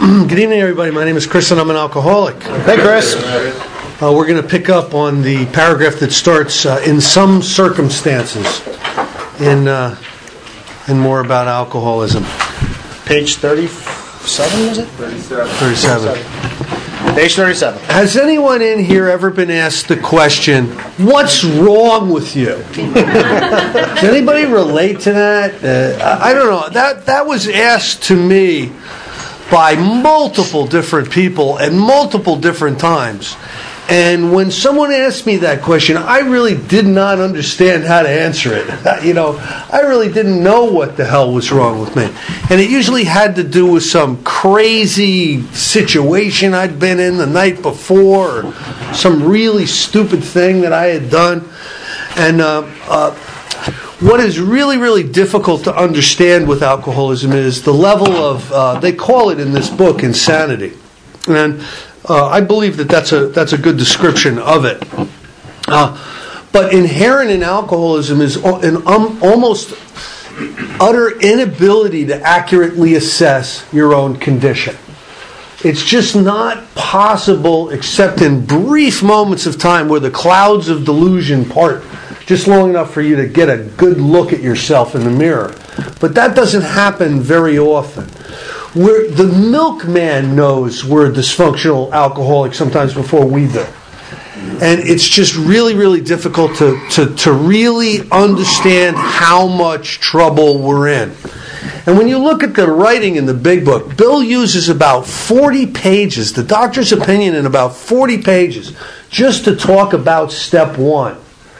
Good evening, everybody. My name is Chris, and I'm an alcoholic. Hey, Chris. We're going to pick up on the paragraph that starts, in some circumstances, and more about alcoholism. Page 37, is it? 37. Page 37. Has anyone in here ever been asked the question, what's wrong with you? Does anybody relate to that? I don't know. That was asked to me by multiple different people at multiple different times. And when someone asked me that question, I really did not understand how to answer it. I really didn't know what the hell was wrong with me. And it usually had to do with some crazy situation I'd been in the night before, or some really stupid thing that I had done. And what is really, really difficult to understand with alcoholism is the level of, they call it in this book, insanity. And I believe that's a good description of it. But inherent in alcoholism is an almost utter inability to accurately assess your own condition. It's just not possible except in brief moments of time where the clouds of delusion part just long enough for you to get a good look at yourself in the mirror. But that doesn't happen very often. The milkman knows we're a dysfunctional alcoholic sometimes before we do. And it's just really, really difficult to really understand how much trouble we're in. And when you look at the writing in the big book, Bill uses about 40 pages, the doctor's opinion in about 40 pages, just to talk about step one.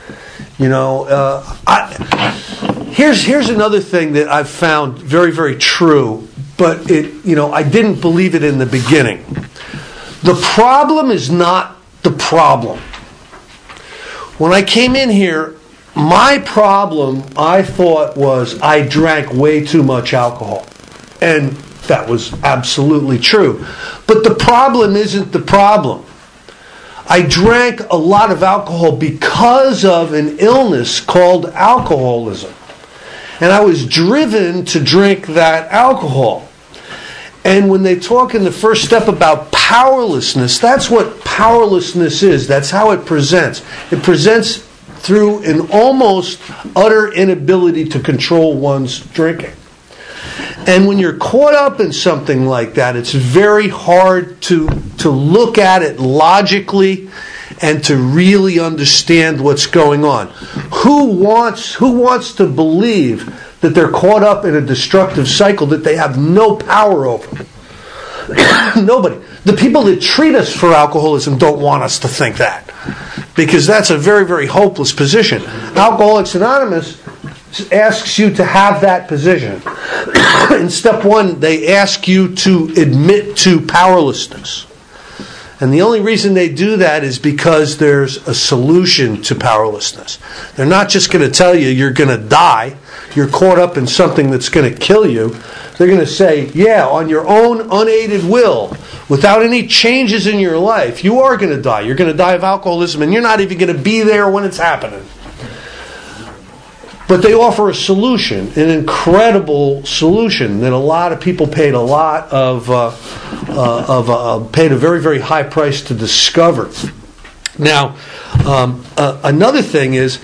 Here's another thing that I've found very, very true, but I didn't believe it in the beginning. The problem is not the problem. When I came in here, my problem, I thought, was I drank way too much alcohol. And that was absolutely true. But the problem isn't the problem. I drank a lot of alcohol because of an illness called alcoholism. And I was driven to drink that alcohol. And when they talk in the first step about powerlessness, that's what powerlessness is. That's how it presents. It presents through an almost utter inability to control one's drinking. And when you're caught up in something like that, it's very hard to look at it logically and to really understand what's going on. Who wants to believe that they're caught up in a destructive cycle that they have no power over? Nobody. The people that treat us for alcoholism don't want us to think that, because that's a very, very hopeless position. Alcoholics Anonymous asks you to have that position. In step one, they ask you to admit to powerlessness. And the only reason they do that is because there's a solution to powerlessness. They're not just going to tell you you're going to die, you're caught up in something that's going to kill you. They're going to say, yeah, on your own unaided will, without any changes in your life, you are going to die. You're going to die of alcoholism, and you're not even going to be there when it's happening. But they offer a solution, an incredible solution that a lot of people paid a lot paid a very, very high price to discover. Now, another thing is,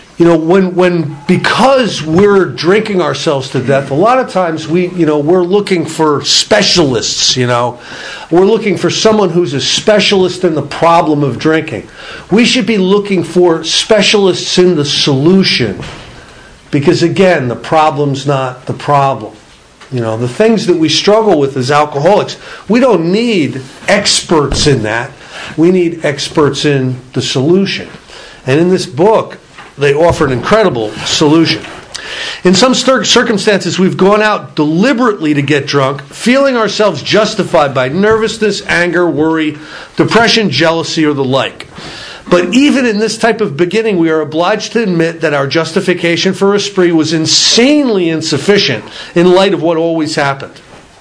because we're drinking ourselves to death, a lot of times we're looking for specialists. We're looking for someone who's a specialist in the problem of drinking. We should be looking for specialists in the solution. Because again, the problem's not the problem. The things that we struggle with as alcoholics, we don't need experts in that. We need experts in the solution. And in this book, they offer an incredible solution. In some circumstances, we've gone out deliberately to get drunk, feeling ourselves justified by nervousness, anger, worry, depression, jealousy, or the like. But even in this type of beginning, we are obliged to admit that our justification for a spree was insanely insufficient in light of what always happened.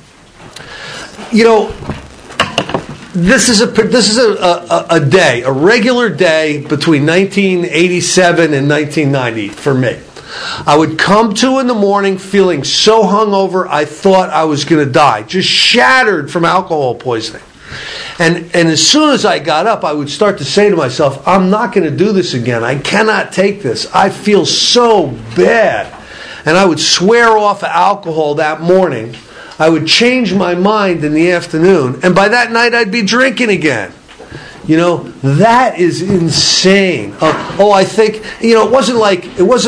This is a day, a regular day between 1987 and 1990 for me. I would come to in the morning feeling so hungover I thought I was going to die, just shattered from alcohol poisoning. And as soon as I got up, I would start to say to myself, I'm not going to do this again. I cannot take this. I feel so bad. And I would swear off alcohol that morning. I would change my mind in the afternoon. And by that night, I'd be drinking again. You know, that is insane. I think, it wasn't like,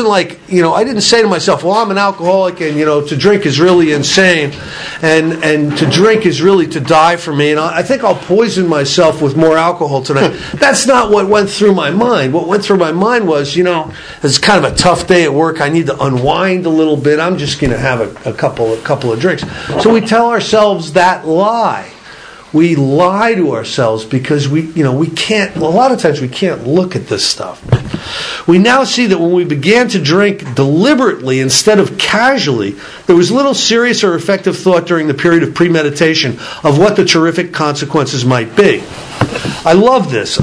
I didn't say to myself, well, I'm an alcoholic and, to drink is really insane and to drink is really to die for me. And I think I'll poison myself with more alcohol tonight. That's not what went through my mind. What went through my mind was, it's kind of a tough day at work. I need to unwind a little bit. I'm just going to have a couple of drinks. So we tell ourselves that lie. We lie to ourselves because we can't, a lot of times we can't look at this stuff. We now see that when we began to drink deliberately instead of casually, there was little serious or effective thought during the period of premeditation of what the terrific consequences might be. I love this.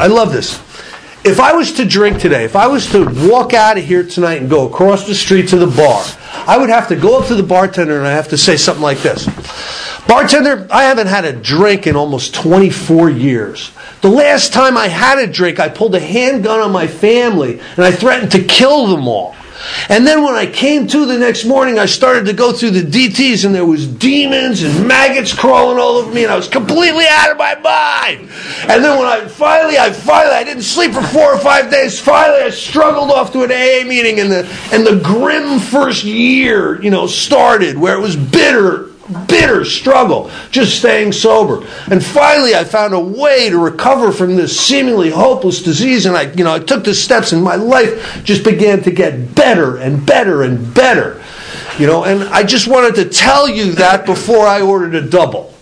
If I was to drink today, if I was to walk out of here tonight and go across the street to the bar, I would have to go up to the bartender and I have to say something like this. Bartender, I haven't had a drink in almost 24 years. The last time I had a drink, I pulled a handgun on my family and I threatened to kill them all. And then when I came to the next morning, I started to go through the DTs and there was demons and maggots crawling all over me and I was completely out of my mind. And then when I finally, I didn't sleep for 4 or 5 days. Finally, I struggled off to an AA meeting and the grim first year, started where it was bitter struggle, just staying sober. And finally, I found a way to recover from this seemingly hopeless disease, and I took the steps, and my life just began to get better and better and better. And I just wanted to tell you that before I ordered a double.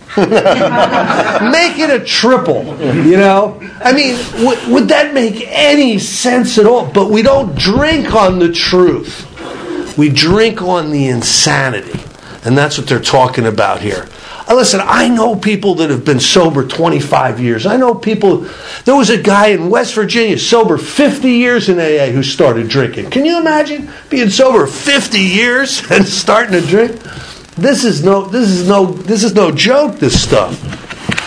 Make it a triple, I mean, would that make any sense at all? But we don't drink on the truth. We drink on the insanity. And that's what they're talking about here. Listen, I know people that have been sober 25 years. I know people, there was a guy in West Virginia sober 50 years in AA who started drinking. Can you imagine being sober 50 years and starting to drink? This is no joke, this stuff.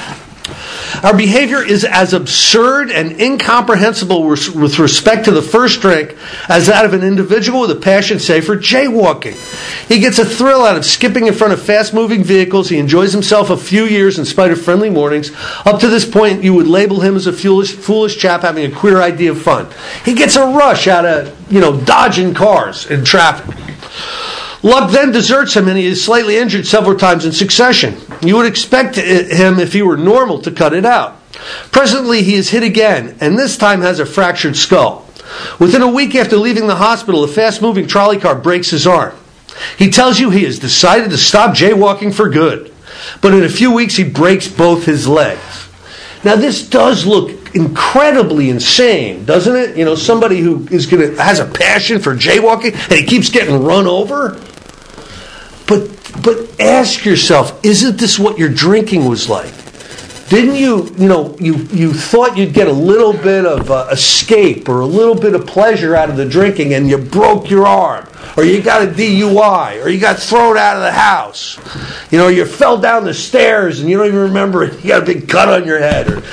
Our behavior is as absurd and incomprehensible with respect to the first drink as that of an individual with a passion, say, for jaywalking. He gets a thrill out of skipping in front of fast-moving vehicles. He enjoys himself a few years in spite of friendly warnings. Up to this point, you would label him as a foolish chap having a queer idea of fun. He gets a rush out of, dodging cars in traffic. Luck then deserts him and he is slightly injured several times in succession. You would expect him, if he were normal, to cut it out. Presently he is hit again, and this time has a fractured skull. Within a week after leaving the hospital, a fast-moving trolley car breaks his arm. He tells you he has decided to stop jaywalking for good. But in a few weeks he breaks both his legs. Now this does look incredibly insane, doesn't it? Somebody who has a passion for jaywalking and he keeps getting run over. But ask yourself, isn't this what your drinking was like? Didn't you thought you'd get a little bit of escape or a little bit of pleasure out of the drinking and you broke your arm, or you got a DUI, or you got thrown out of the house, you fell down the stairs and you don't even remember it, you got a big cut on your head, or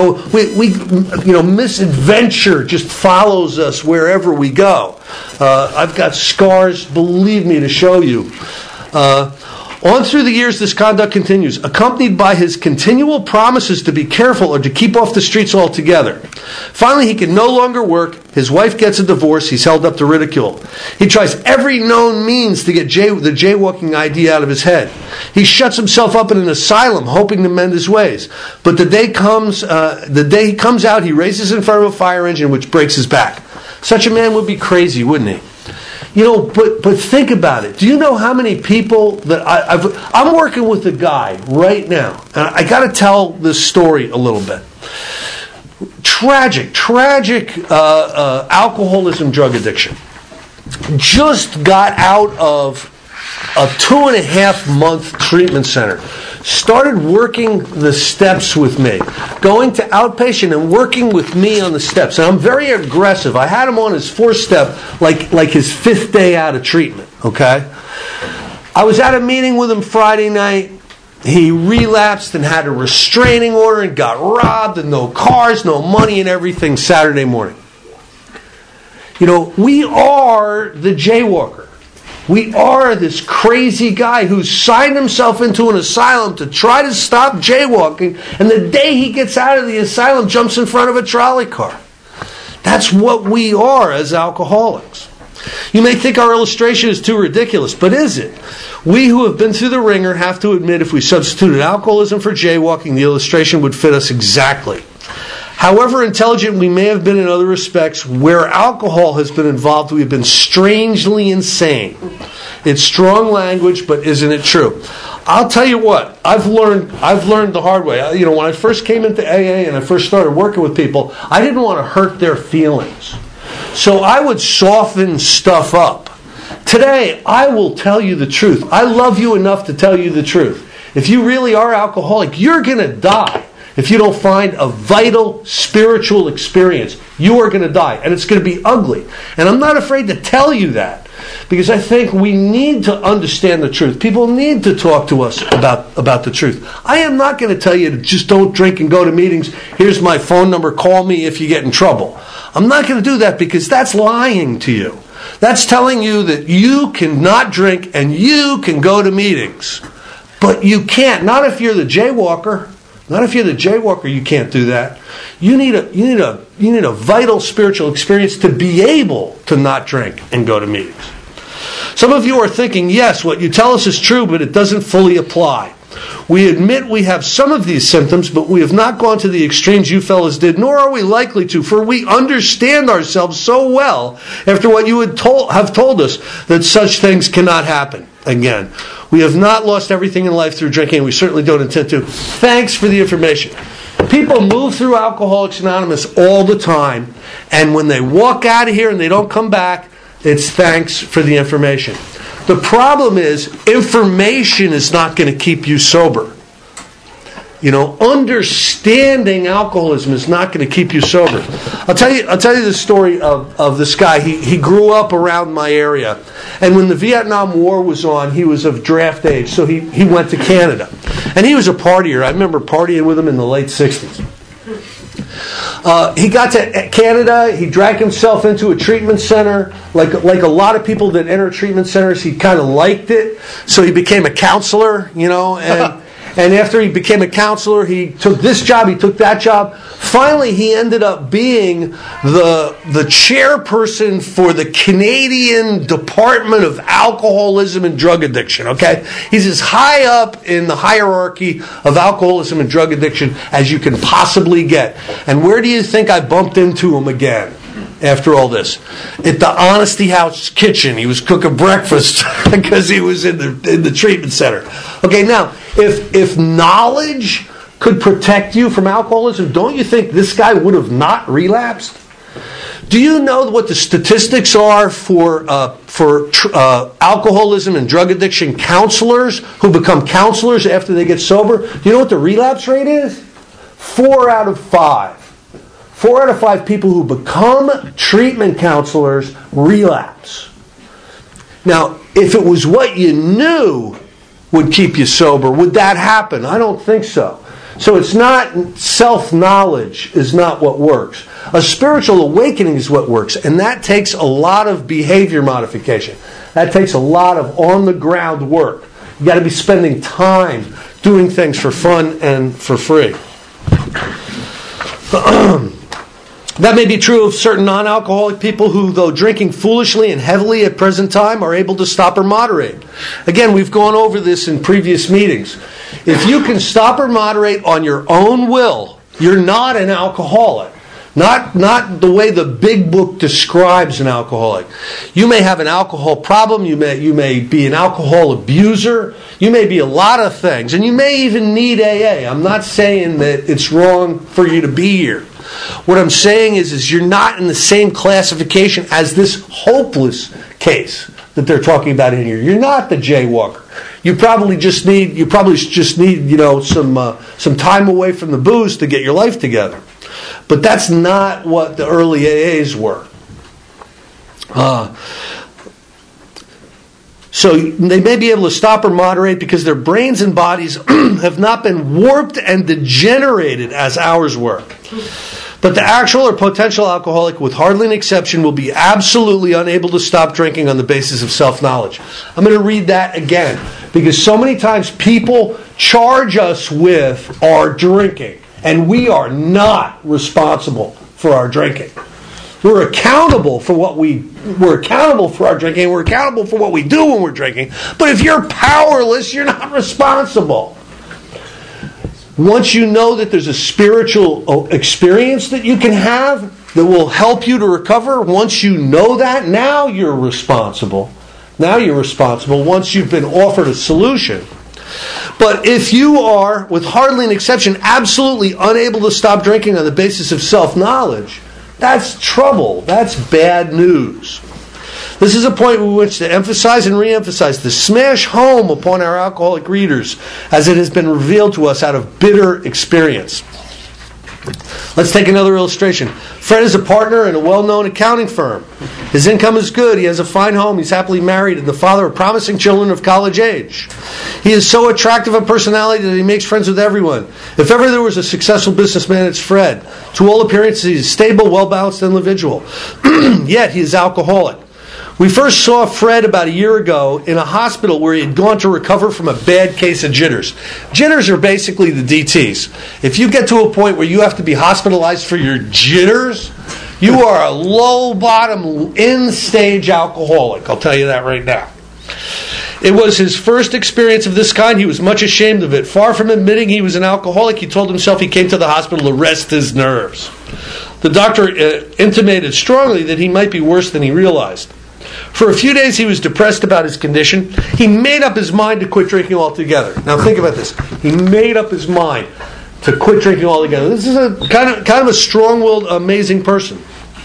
misadventure just follows us wherever we go. I've got scars, believe me, to show you. On through the years, this conduct continues, accompanied by his continual promises to be careful or to keep off the streets altogether. Finally, he can no longer work. His wife gets a divorce. He's held up to ridicule. He tries every known means to get the jaywalking idea out of his head. He shuts himself up in an asylum, hoping to mend his ways. But the day he comes out, he races in front of a fire engine, which breaks his back. Such a man would be crazy, wouldn't he? But think about it. Do you know how many people that I'm working with a guy right now, and I got to tell this story a little bit. Tragic alcoholism, drug addiction. Just got out of a 2.5-month treatment center. started working the steps with me, going to outpatient and working with me on the steps. And I'm very aggressive. I had him on his 4th step, like his 5th day out of treatment, okay? I was at a meeting with him Friday night. He relapsed and had a restraining order and got robbed and no cars, no money and everything Saturday morning. You know, we are the jaywalker. We are this crazy guy who signed himself into an asylum to try to stop jaywalking, and the day he gets out of the asylum, jumps in front of a trolley car. That's what we are as alcoholics. You may think our illustration is too ridiculous, but is it? We who have been through the ringer have to admit if we substituted alcoholism for jaywalking, the illustration would fit us exactly. However intelligent we may have been in other respects, where alcohol has been involved, we have been strangely insane. It's strong language, but isn't it true? I'll tell you what, I've learned the hard way. You know, when I first came into AA and I first started working with people, I didn't want to hurt their feelings. So I would soften stuff up. Today, I will tell you the truth. I love you enough to tell you the truth. If you really are alcoholic, you're going to die. If you don't find a vital spiritual experience, you are going to die. And it's going to be ugly. And I'm not afraid to tell you that, because I think we need to understand the truth. People need to talk to us about the truth. I am not going to tell you to just don't drink and go to meetings. Here's my phone number. Call me if you get in trouble. I'm not going to do that, because that's lying to you. That's telling you that you cannot drink and you can go to meetings. But you can't. Not if you're the jaywalker. Not if you're the jaywalker, you can't do that. You need a vital spiritual experience to be able to not drink and go to meetings. Some of you are thinking, yes, what you tell us is true, but it doesn't fully apply. We admit we have some of these symptoms, but we have not gone to the extremes you fellas did, nor are we likely to, for we understand ourselves so well after what you have told us that such things cannot happen again. We have not lost everything in life through drinking, and we certainly don't intend to. Thanks for the information. People move through Alcoholics Anonymous all the time, and when they walk out of here and they don't come back, it's thanks for the information. The problem is, information is not going to keep you sober. You know, understanding alcoholism is not going to keep you sober. I'll tell you the story of this guy. He grew up around my area, and when the Vietnam War was on, he was of draft age, so he went to Canada, and he was a partier. I remember partying with him in the late 60s. He got to Canada. He drank himself into a treatment center. Like a lot of people that enter treatment centers, he kind of liked it, so he became a counselor. You know, and after he became a counselor, he took this job, he took that job. Finally, he ended up being the chairperson for the Canadian Department of Alcoholism and Drug Addiction, okay? He's as high up in the hierarchy of alcoholism and drug addiction as you can possibly get. And where do you think I bumped into him again after all this? At the Honesty House kitchen. He was cooking breakfast because he was in the treatment center. Okay, now, if knowledge could protect you from alcoholism, don't you think this guy would have not relapsed? Do you know what the statistics are for alcoholism and drug addiction counselors who become counselors after they get sober? Do you know what the relapse rate is? 4 out of 5. 4 out of 5 people who become treatment counselors relapse. Now, if it was what you knew would keep you sober, would that happen? I don't think so. So it's not, self-knowledge is not what works. A spiritual awakening is what works, and that takes a lot of behavior modification. That takes a lot of on-the-ground work. You've got to be spending time doing things for fun and for free. That may be true of certain non-alcoholic people who, though drinking foolishly and heavily at present time, are able to stop or moderate. Again, we've gone over this in previous meetings. If you can stop or moderate on your own will, you're not an alcoholic. Not the way the big book describes an alcoholic. You may have an alcohol problem, you may be an alcohol abuser, you may be a lot of things, and you may even need AA. I'm not saying that it's wrong for you to be here. What I'm saying is you're not in the same classification as this hopeless case that they're talking about in here. You're not the jaywalker. You probably just need some time away from the booze to get your life together. But that's not what the early AAs were. So they may be able to stop or moderate because their brains and bodies have not been warped and degenerated as ours were. But the actual or potential alcoholic, with hardly an exception, will be absolutely unable to stop drinking on the basis of self-knowledge. I'm going to read that again, because so many times people charge us with our drinking, and we are not responsible for our drinking. We're accountable for we're accountable for our drinking, we're accountable for what we do when we're drinking. But if you're powerless, you're not responsible. Once you know that there's a spiritual experience that you can have that will help you to recover, once you know that, now you're responsible. Now you're responsible once you've been offered a solution. But if you are, with hardly an exception, absolutely unable to stop drinking on the basis of self-knowledge, that's trouble. That's bad news. This is a point we wish to emphasize and re-emphasize, to smash home upon our alcoholic readers as it has been revealed to us out of bitter experience. Let's take another illustration. Fred is a partner in a well-known accounting firm. His income is good. He has a fine home. He's happily married and the father of promising children of college age. He is so attractive a personality that he makes friends with everyone. If ever there was a successful businessman, it's Fred. To all appearances, he's a stable, well-balanced individual. Yet he is alcoholic. We first saw Fred about a year ago in a hospital where he had gone to recover from a bad case of jitters. Jitters are basically the DTs. If you get to a point where you have to be hospitalized for your jitters, you are a low-bottom, end-stage alcoholic. I'll tell you that right now. It was his first experience of this kind. He was much ashamed of it. Far from admitting he was an alcoholic, he told himself he came to the hospital to rest his nerves. The doctor intimated strongly that he might be worse than he realized. For a few days he was depressed about his condition. He made up his mind to quit drinking altogether. Now think about this. He made up his mind to quit drinking altogether. This is a kind of a strong-willed, amazing person.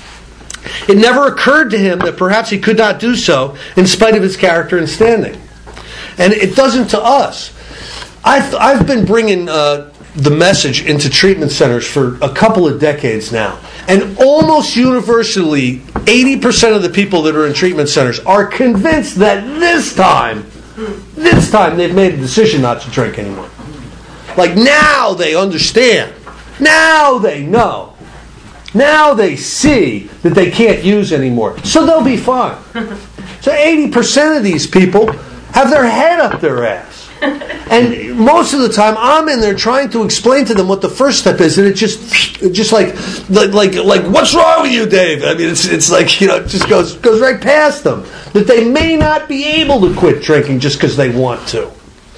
It never occurred to him that perhaps he could not do so in spite of his character and standing. And it doesn't to us. I've been bringing the message into treatment centers for a couple of decades now. And almost universally, 80% of the people that are in treatment centers are convinced that this time they've made a decision not to drink anymore. Like now they understand. Now they know. Now they see that they can't use anymore. So they'll be fine. So 80% of these people have their head up their ass. And most of the time I'm in there trying to explain to them what the first step is, and it just like what's wrong with you, Dave? I mean, it's like, it just goes right past them that they may not be able to quit drinking just because they want to.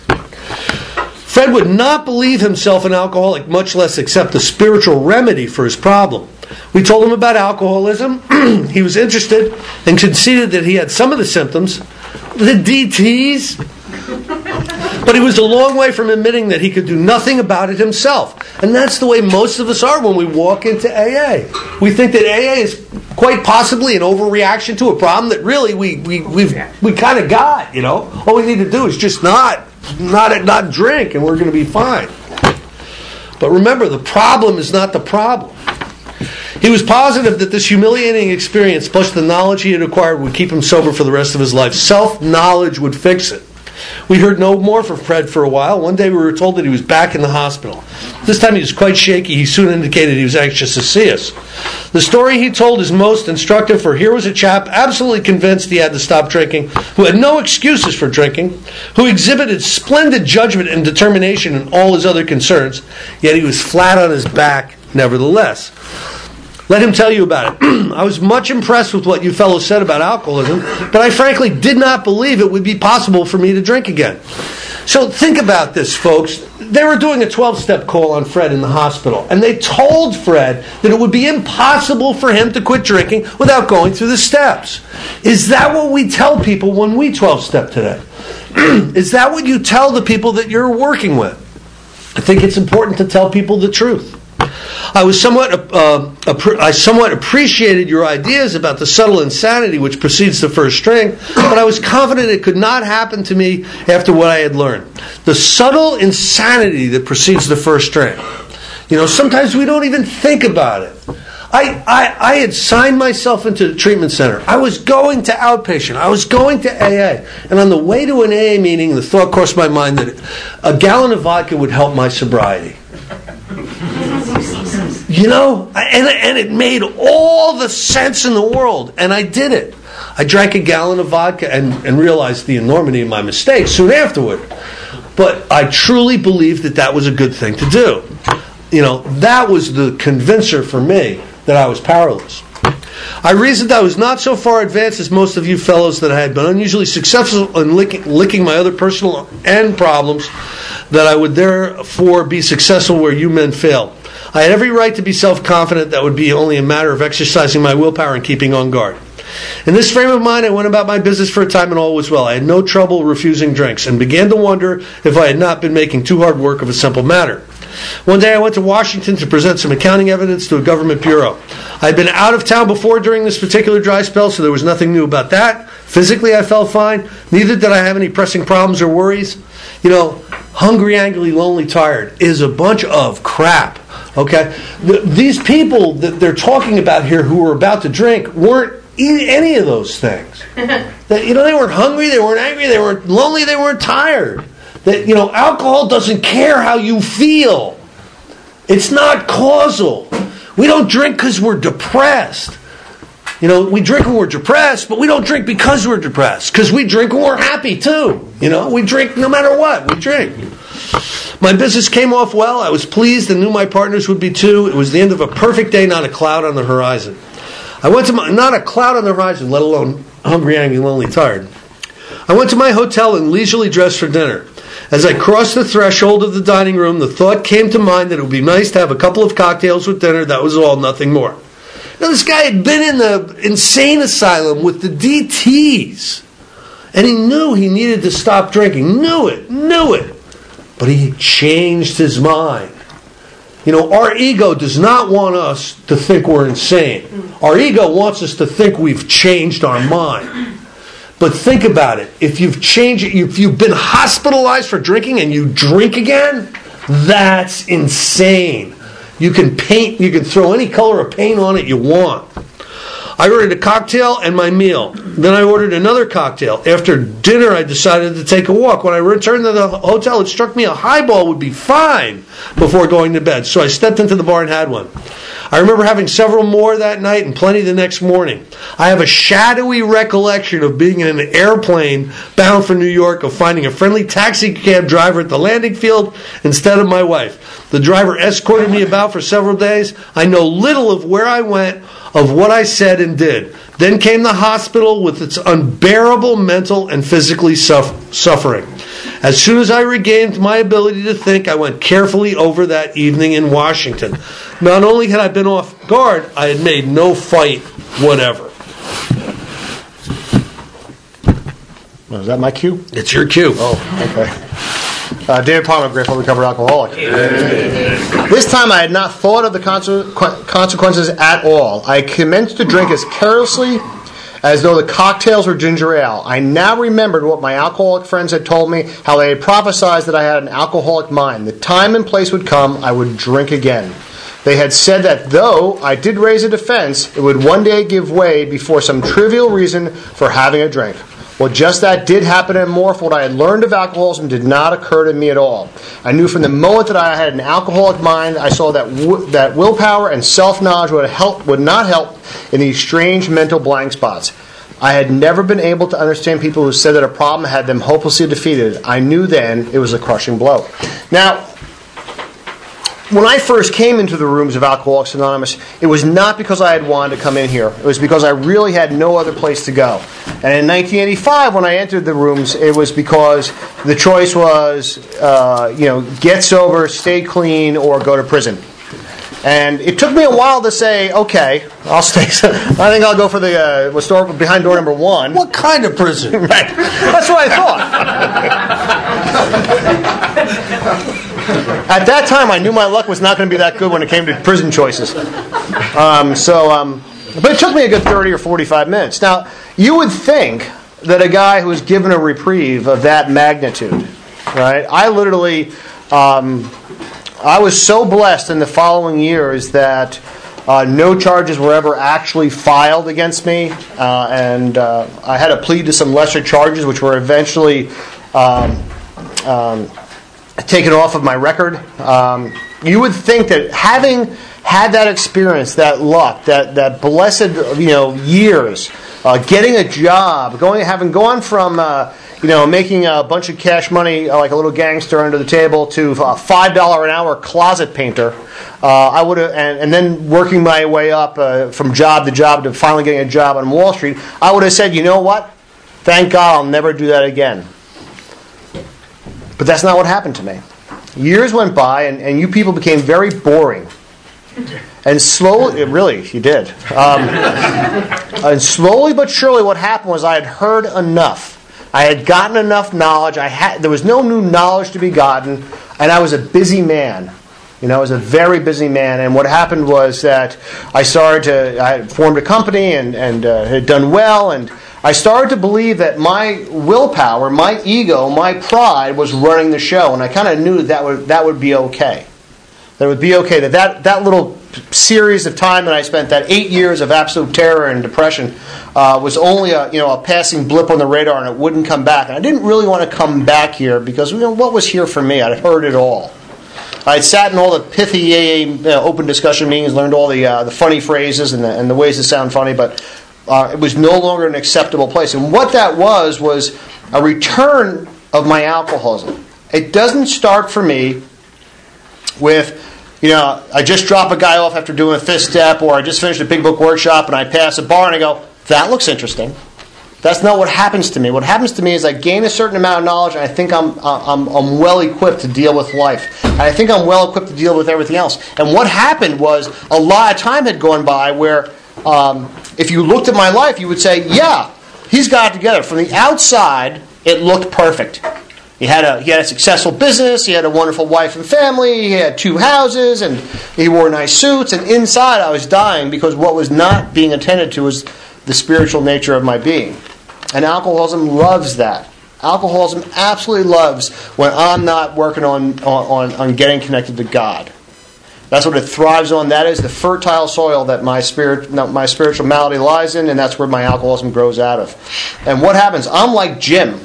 Fred would not believe himself an alcoholic, much less accept a spiritual remedy for his problem. We told him about alcoholism. He was interested and conceded that he had some of the symptoms, the DTs. But he was a long way from admitting that he could do nothing about it himself. And that's the way most of us are when we walk into AA. We think that AA is quite possibly an overreaction to a problem that really we kind of got, All we need to do is just not drink and we're going to be fine. But remember, the problem is not the problem. He was positive that this humiliating experience plus the knowledge he had acquired would keep him sober for the rest of his life. Self-knowledge would fix it. We heard no more from Fred for a while. One day we were told that he was back in the hospital. This time he was quite shaky. He soon indicated he was anxious to see us. The story he told is most instructive, for here was a chap absolutely convinced he had to stop drinking, who had no excuses for drinking, who exhibited splendid judgment and determination in all his other concerns, yet he was flat on his back nevertheless. Let him tell you about it. I was much impressed with what you fellows said about alcoholism, but I frankly did not believe it would be possible for me to drink again. So think about this, folks. They were doing a 12-step call on Fred in the hospital, and they told Fred that it would be impossible for him to quit drinking without going through the steps. Is that what we tell people when we 12-step today? Is that what you tell the people that you're working with? I think it's important to tell people the truth. I somewhat appreciated your ideas about the subtle insanity which precedes the first drink, but I was confident it could not happen to me after what I had learned. The subtle insanity that precedes the first drink. Sometimes we don't even think about it. I had signed myself into the treatment center. I was going to outpatient. I was going to AA. And on the way to an AA meeting, the thought crossed my mind that a gallon of vodka would help my sobriety. And it made all the sense in the world. And I did it. I drank a gallon of vodka and realized the enormity of my mistake soon afterward. But I truly believed that was a good thing to do. That was the convincer for me that I was powerless. I reasoned I was not so far advanced as most of you fellows that I had been unusually successful in licking my other personal and problems, that I would therefore be successful where you men failed. I had every right to be self-confident. That would be only a matter of exercising my willpower and keeping on guard. In this frame of mind, I went about my business for a time and all was well. I had no trouble refusing drinks and began to wonder if I had not been making too hard work of a simple matter. One day I went to Washington to present some accounting evidence to a government bureau. I had been out of town before during this particular dry spell, so there was nothing new about that. Physically, I felt fine. Neither did I have any pressing problems or worries. Hungry, angry, lonely, tired is a bunch of crap. Okay? These people that they're talking about here who were about to drink weren't any of those things. They weren't hungry, they weren't angry, they weren't lonely, they weren't tired. That alcohol doesn't care how you feel. It's not causal. We don't drink because we're depressed. We drink when we're depressed, but we don't drink because we're depressed. Because we drink when we're happy too. We drink no matter what. We drink. My business came off well. I was pleased and knew my partners would be too. It was the end of a perfect day, not a cloud on the horizon. Not a cloud on the horizon, let alone hungry, angry, lonely, tired. I went to my hotel and leisurely dressed for dinner. As I crossed the threshold of the dining room, the thought came to mind that it would be nice to have a couple of cocktails with dinner. That was all, nothing more. Now, this guy had been in the insane asylum with the DTs. And he knew he needed to stop drinking. Knew it. But he changed his mind. Our ego does not want us to think we're insane. Our ego wants us to think we've changed our mind. But think about it. If you've been hospitalized for drinking and you drink again, that's insane. You can throw any color of paint on it you want. I ordered a cocktail and my meal. Then I ordered another cocktail. After dinner, I decided to take a walk. When I returned to the hotel, it struck me a highball would be fine before going to bed. So I stepped into the bar and had one. I remember having several more that night and plenty the next morning. I have a shadowy recollection of being in an airplane bound for New York, of finding a friendly taxi cab driver at the landing field instead of my wife. The driver escorted me about for several days. I know little of where I went, of what I said and did. Then came the hospital with its unbearable mental and physical suffering. As soon as I regained my ability to think, I went carefully over that evening in Washington. Not only had I been off guard, I had made no fight whatever. Is that my cue? It's your cue. Oh, okay. David Palmer, grateful recovered alcoholic. This time I had not thought of the consequences at all. I commenced to drink as carelessly as though the cocktails were ginger ale. I now remembered what my alcoholic friends had told me, how they had prophesied that I had an alcoholic mind. The time and place would come, I would drink again. They had said that though I did raise a defense, it would one day give way before some trivial reason for having a drink. Well, just that did happen, and more of what I had learned of alcoholism did not occur to me at all. I knew from the moment that I had an alcoholic mind, I saw that that willpower and self-knowledge would not help in these strange mental blank spots. I had never been able to understand people who said that a problem had them hopelessly defeated. I knew then it was a crushing blow. Now, when I first came into the rooms of Alcoholics Anonymous, it was not because I had wanted to come in here. It was because I really had no other place to go. And in 1985, when I entered the rooms, it was because the choice was, get sober, stay clean, or go to prison. And it took me a while to say, okay, I'll stay. I think I'll go for the behind door number 1. What kind of prison? Right. That's what I thought. At that time, I knew my luck was not going to be that good when it came to prison choices. But it took me a good 30 or 45 minutes. Now, you would think that a guy who was given a reprieve of that magnitude, right? I literally, I was so blessed in the following years that no charges were ever actually filed against me, and I had to plead to some lesser charges, which were eventually taken off of my record. You would think that having had that experience, that luck, that blessed years, getting a job, having gone from making a bunch of cash money like a little gangster under the table to a $5 an hour closet painter, I would have, and then working my way up from job to job to finally getting a job on Wall Street, I would have said, you know what? Thank God I'll never do that again. But that's not what happened to me. Years went by, and you people became very boring. And slowly, really, you did. And slowly but surely what happened was I had heard enough. I had gotten enough knowledge. There was no new knowledge to be gotten, and I was a busy man. I was a very busy man. And what happened was that I had formed a company and had done well, and I started to believe that my willpower, my ego, my pride was running the show, and I kind of knew that would be okay. That it would be okay. That little series of time that I spent, that 8 years of absolute terror and depression, was only a passing blip on the radar, and it wouldn't come back. And I didn't really want to come back here because what was here for me? I'd heard it all. I'd sat in all the pithy AA open discussion meetings, learned all the funny phrases and the ways to sound funny, but it was no longer an acceptable place. And what that was a return of my alcoholism. It doesn't start for me with, I just drop a guy off after doing a fifth step, or I just finished a big book workshop and I pass a bar and I go, that looks interesting. That's not what happens to me. What happens to me is I gain a certain amount of knowledge, and I think I'm well equipped to deal with life. And I think I'm well equipped to deal with everything else. And what happened was a lot of time had gone by where if you looked at my life, you would say, yeah, he's got it together. From the outside, it looked perfect. He had a successful business, he had a wonderful wife and family, he had 2 houses, and he wore nice suits, and inside I was dying because what was not being attended to was the spiritual nature of my being. And alcoholism loves that. Alcoholism absolutely loves when I'm not working on getting connected to God. That's what it thrives on. That is the fertile soil that my spiritual malady lies in, and that's where my alcoholism grows out of. And what happens? I'm like Jim.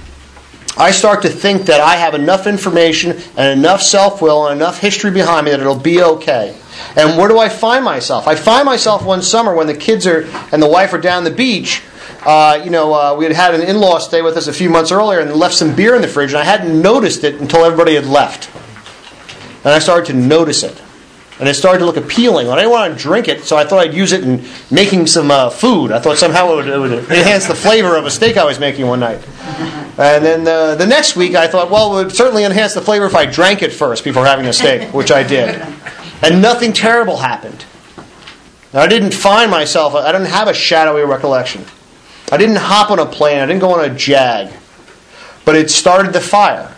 I start to think that I have enough information and enough self-will and enough history behind me that it'll be okay. And where do I find myself? I find myself one summer when the kids and the wife are down the beach. We had an in-law stay with us a few months earlier and left some beer in the fridge, and I hadn't noticed it until everybody had left. And I started to notice it. And it started to look appealing. I didn't want to drink it, so I thought I'd use it in making some food. I thought somehow it would enhance the flavor of a steak I was making one night. And then the next week I thought, well, it would certainly enhance the flavor if I drank it first before having a steak, which I did. And nothing terrible happened. I didn't find myself, I didn't have a shadowy recollection. I didn't hop on a plane, I didn't go on a jag. But it started the fire.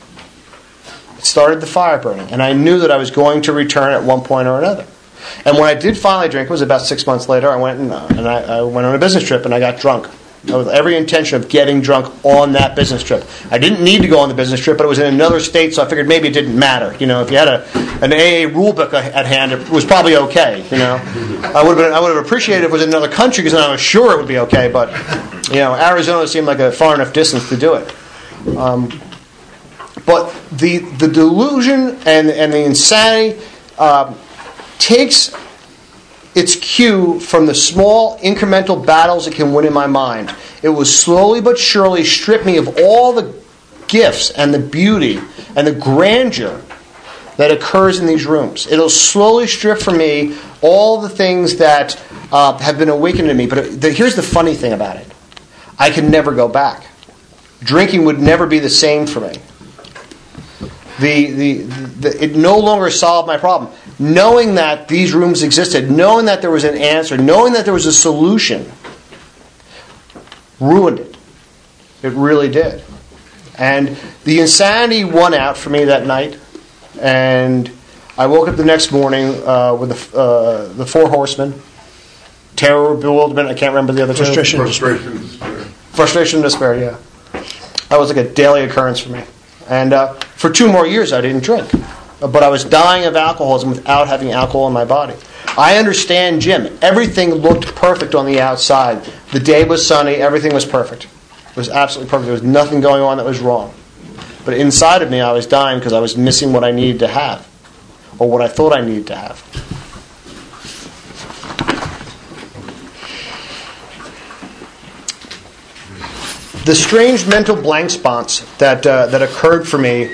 It started the fire burning. And I knew that I was going to return at one point or another. And when I did finally drink, it was about 6 months later, I went I went on a business trip and I got drunk. With every intention of getting drunk on that business trip. I didn't need to go on the business trip, but it was in another state, so I figured maybe it didn't matter. If you had an AA rule book at hand, it was probably okay. I would have appreciated if it was in another country because then I was sure it would be okay. But Arizona seemed like a far enough distance to do it. But the delusion and the insanity takes its cue from the small incremental battles it can win in my mind. It will slowly but surely strip me of all the gifts and the beauty and the grandeur that occurs in these rooms. It'll slowly strip from me all the things that have been awakened in me. But here's the funny thing about it. I can never go back. Drinking would never be the same for me. It no longer solved my problem. Knowing that these rooms existed, knowing that there was an answer, knowing that there was a solution, ruined it. It really did. And the insanity won out for me that night. And I woke up the next morning with the four horsemen. Terror, bewilderment, I can't remember the other two. Frustration and despair, yeah. That was like a daily occurrence for me. And for 2 more years I didn't drink. But I was dying of alcoholism without having alcohol in my body. I understand Jim. Everything looked perfect on the outside. The day was sunny. Everything was perfect. It was absolutely perfect. There was nothing going on that was wrong. But inside of me, I was dying because I was missing what I needed to have, or what I thought I needed to have. The strange mental blank spots that occurred for me,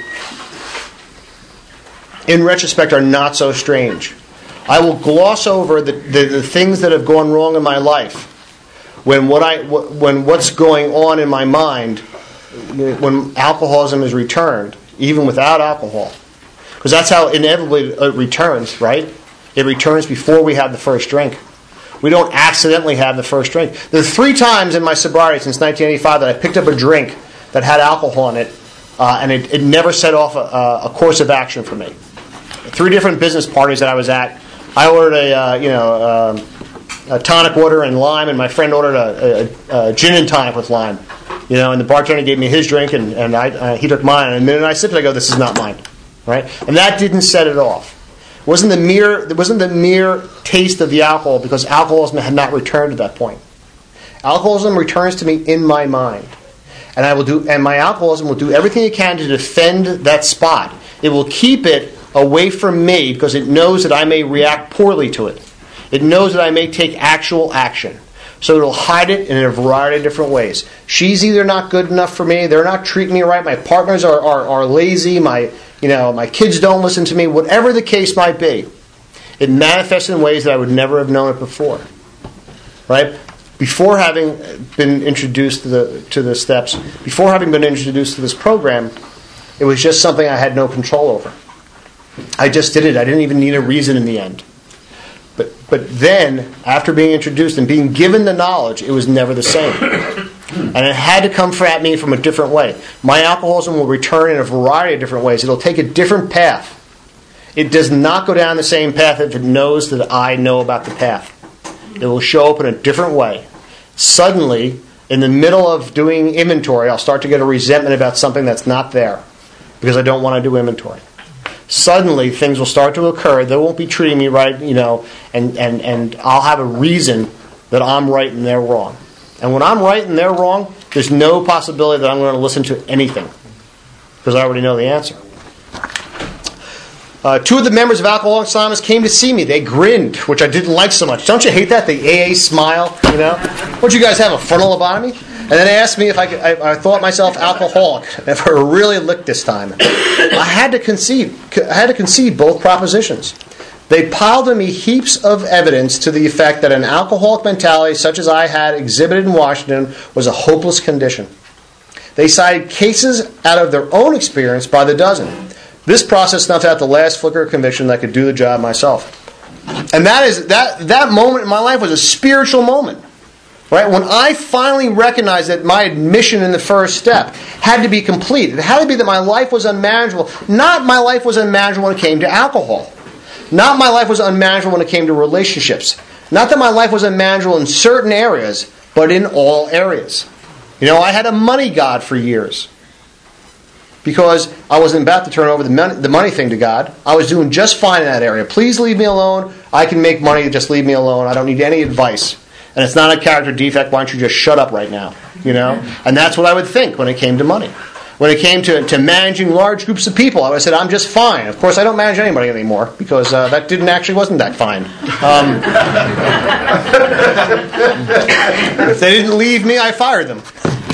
in retrospect, are not so strange. I will gloss over the things that have gone wrong in my life when what's going on in my mind, when alcoholism is returned, even without alcohol. Because that's how inevitably it returns, right? It returns before we have the first drink. We don't accidentally have the first drink. There are 3 times in my sobriety since 1985 that I picked up a drink that had alcohol in it, and it never set off a course of action for me. 3 different business parties that I was at. I ordered a tonic water and lime, and my friend ordered a gin and tonic with lime. And the bartender gave me his drink, and he took mine. And the minute I sipped it, I go, "This is not mine," right? And that didn't set it off. It wasn't the mere taste of the alcohol, because alcoholism had not returned at that point. Alcoholism returns to me in my mind, and my alcoholism will do everything it can to defend that spot. It will keep it away from me because it knows that I may react poorly to it. It knows that I may take actual action. So it'll hide it in a variety of different ways. She's either not good enough for me, they're not treating me right, my partners are lazy, my kids don't listen to me, whatever the case might be. It manifests in ways that I would never have known it before. Right? Before having been introduced to the steps, before having been introduced to this program, it was just something I had no control over. I just did it. I didn't even need a reason in the end. But then, after being introduced and being given the knowledge, it was never the same. And it had to come at me from a different way. My alcoholism will return in a variety of different ways. It'll take a different path. It does not go down the same path if it knows that I know about the path. It will show up in a different way. Suddenly, in the middle of doing inventory, I'll start to get a resentment about something that's not there, because I don't want to do inventory. Suddenly, things will start to occur. They won't be treating me right, and I'll have a reason that I'm right and they're wrong. And when I'm right and they're wrong, there's no possibility that I'm going to listen to anything, because I already know the answer. 2 of the members of Alcoholics Anonymous came to see me. They grinned, which I didn't like so much. Don't you hate that? The AA smile, Don't you guys have a frontal lobotomy? And then they asked me if I thought myself alcoholic, if I were really licked this time. I had to concede both propositions. They piled on me heaps of evidence to the effect that an alcoholic mentality such as I had exhibited in Washington was a hopeless condition. They cited cases out of their own experience by the dozen. This process snuffed out the last flicker of conviction that I could do the job myself. And that moment in my life was a spiritual moment. Right? When I finally recognized that my admission in the first step had to be complete. It had to be that my life was unmanageable. Not my life was unmanageable when it came to alcohol. Not my life was unmanageable when it came to relationships. Not that my life was unmanageable in certain areas, but in all areas. I had a money god for years, because I wasn't about to turn over the money thing to God. I was doing just fine in that area. Please leave me alone. I can make money. Just leave me alone. I don't need any advice. And it's not a character defect. Why don't you just shut up right now? And that's what I would think when it came to money. When it came to managing large groups of people, I would have said, I'm just fine. Of course, I don't manage anybody anymore, because that wasn't that fine. If they didn't leave me, I fired them.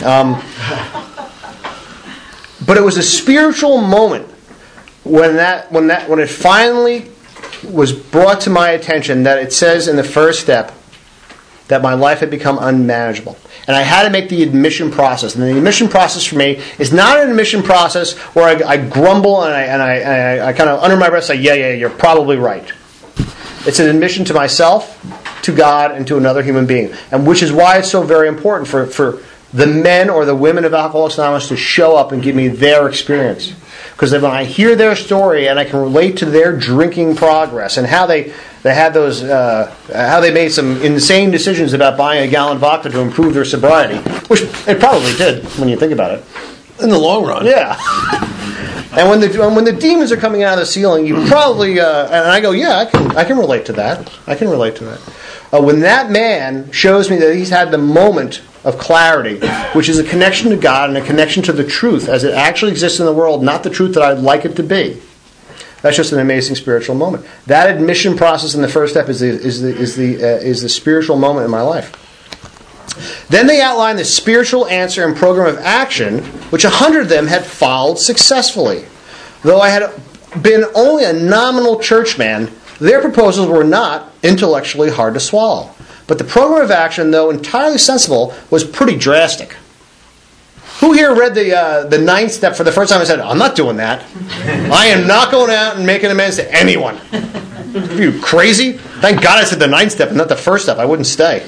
But it was a spiritual moment when it finally was brought to my attention that it says in the first step that my life had become unmanageable. And I had to make the admission process. And the admission process for me is not an admission process where I grumble and I kind of under my breath say, yeah, you're probably right. It's an admission to myself, to God, and to another human being. And which is why it's so very important for the men or the women of Alcoholics Anonymous to show up and give me their experience. Because when I hear their story and I can relate to their drinking progress and how they had those, how they made some insane decisions about buying a gallon of vodka to improve their sobriety, which it probably did when you think about it. In the long run. Yeah. And when the demons are coming out of the ceiling, you probably, and I go, yeah, I can relate to that. I can relate to that. When that man shows me that he's had the moment of clarity, which is a connection to God and a connection to the truth as it actually exists in the world, not the truth that I'd like it to be. That's just an amazing spiritual moment. That admission process in the first step is the spiritual moment in my life. Then they outline the spiritual answer and program of action, which 100 of them had followed successfully. Though I had been only a nominal churchman, their proposals were not intellectually hard to swallow. But the program of action, though entirely sensible, was pretty drastic. Who here read the 9th step for the first time and said, I'm not doing that. I am not going out and making amends to anyone. Are you crazy? Thank God I said the 9th step and not the first step. I wouldn't stay.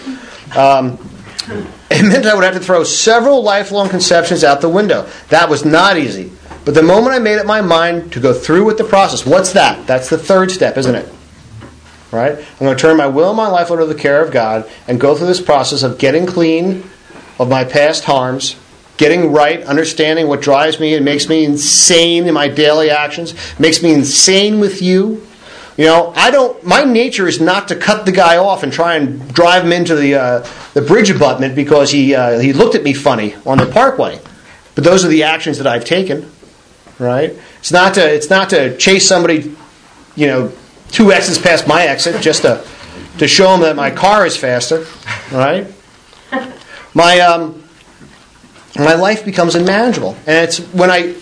It meant I would have to throw several lifelong conceptions out the window. That was not easy. But the moment I made up my mind to go through with the process, what's that? That's the 3rd step, isn't it? Right? I'm going to turn my will and my life over to the care of God and go through this process of getting clean of my past harms, getting right, understanding what drives me and makes me insane in my daily actions, makes me insane with you. You know, my nature is not to cut the guy off and try and drive him into the bridge abutment because he looked at me funny on the parkway. But those are the actions that I've taken, right? It's not to chase somebody, 2 exits past my exit just to show them that my car is faster, right? My life becomes unmanageable, and it's when I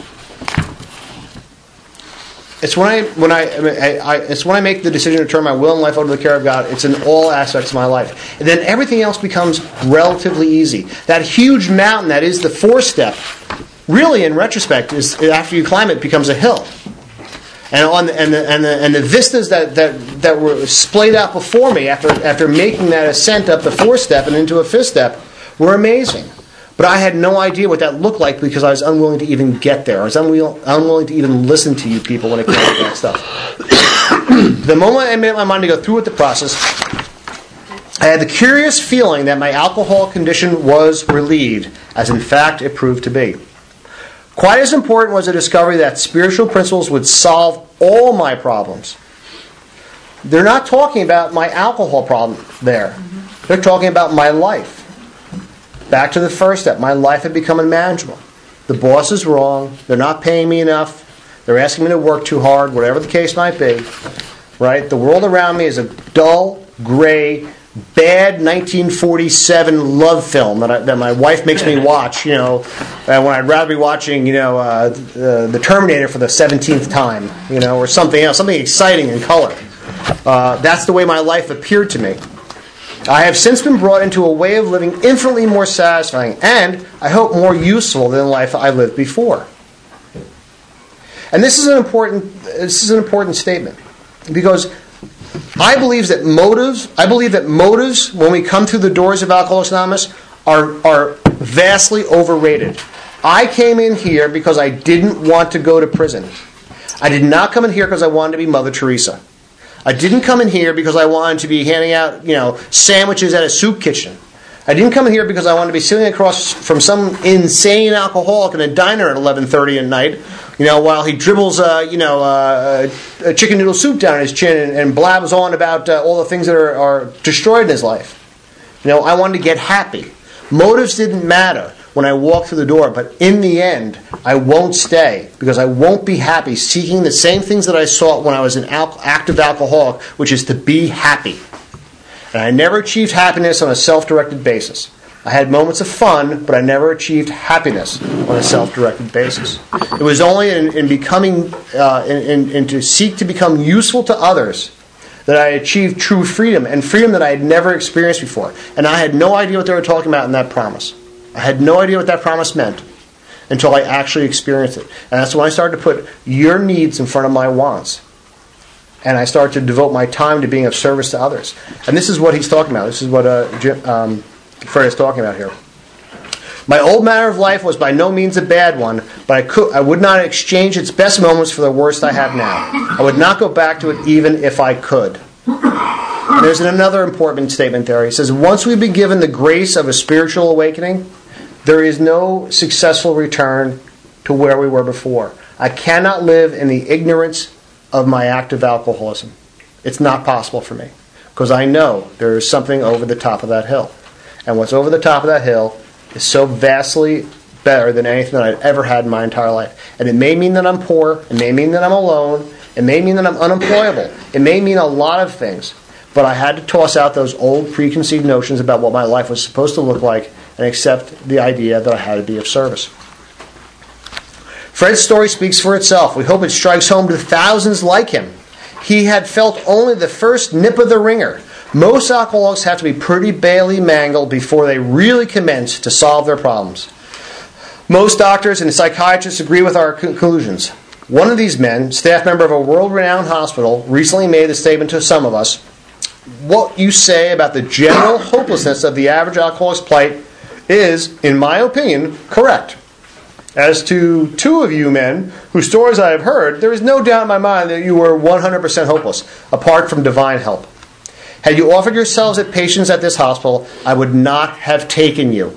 make the decision to turn my will and life over to the care of God. It's in all aspects of my life. And then everything else becomes relatively easy. That huge mountain that is the 4th step, really in retrospect, is after you climb it becomes a hill. And the vistas that were splayed out before me after making that ascent up the 4th step and into a 5th step were amazing. But I had no idea what that looked like because I was unwilling to even get there. I was unwilling to even listen to you people when it came to that stuff. The moment I made up my mind to go through with the process, I had the curious feeling that my alcohol condition was relieved, as in fact it proved to be. Quite as important was the discovery that spiritual principles would solve all my problems. They're not talking about my alcohol problem there. They're talking about my life. Back to the 1st step. My life had become unmanageable. The boss is wrong. They're not paying me enough. They're asking me to work too hard, whatever the case might be. Right? The world around me is a dull, gray, bad 1947 love film that my wife makes me watch, when I'd rather be watching, the Terminator for the 17th time, or something else, something exciting in color. That's the way my life appeared to me. I have since been brought into a way of living infinitely more satisfying and, I hope, more useful than the life I lived before. And this is an important statement because I believe that motives when we come through the doors of Alcoholics Anonymous are vastly overrated. I came in here because I didn't want to go to prison. I did not come in here because I wanted to be Mother Teresa. I didn't come in here because I wanted to be handing out, sandwiches at a soup kitchen. I didn't come in here because I wanted to be sitting across from some insane alcoholic in a diner at 11:30 at night, while he dribbles, a chicken noodle soup down his chin and blabs on about all the things that are destroyed in his life. I wanted to get happy. Motives didn't matter when I walked through the door, but in the end, I won't stay because I won't be happy seeking the same things that I sought when I was an active alcoholic, which is to be happy. And I never achieved happiness on a self-directed basis. I had moments of fun, but I never achieved happiness on a self-directed basis. It was only in becoming, to seek to become useful to others that I achieved true freedom, and freedom that I had never experienced before. And I had no idea what they were talking about in that promise. I had no idea what that promise meant until I actually experienced it. And that's when I started to put your needs in front of my wants. And I started to devote my time to being of service to others. And this is what he's talking about. This is what Fred is talking about here. My old manner of life was by no means a bad one, but I would not exchange its best moments for the worst I have now. I would not go back to it even if I could. And there's another important statement there. He says, once we've been given the grace of a spiritual awakening, there is no successful return to where we were before. I cannot live in the ignorance of my active alcoholism. It's not possible for me, because I know there is something over the top of that hill. And what's over the top of that hill is so vastly better than anything that I've ever had in my entire life. And it may mean that I'm poor, it may mean that I'm alone, it may mean that I'm unemployable, it may mean a lot of things. But I had to toss out those old preconceived notions about what my life was supposed to look like and accept the idea that I had to be of service. Fred's story speaks for itself. We hope it strikes home to thousands like him. He had felt only the first nip of the ringer. Most alcoholics have to be pretty badly mangled before they really commence to solve their problems. Most doctors and psychiatrists agree with our conclusions. One of these men, staff member of a world-renowned hospital, recently made the statement to some of us, what you say about the general hopelessness of the average alcoholic's plight is, in my opinion, correct. As to two of you men, whose stories I have heard, there is no doubt in my mind that you were 100% hopeless, apart from divine help. Had you offered yourselves as patients at this hospital, I would not have taken you,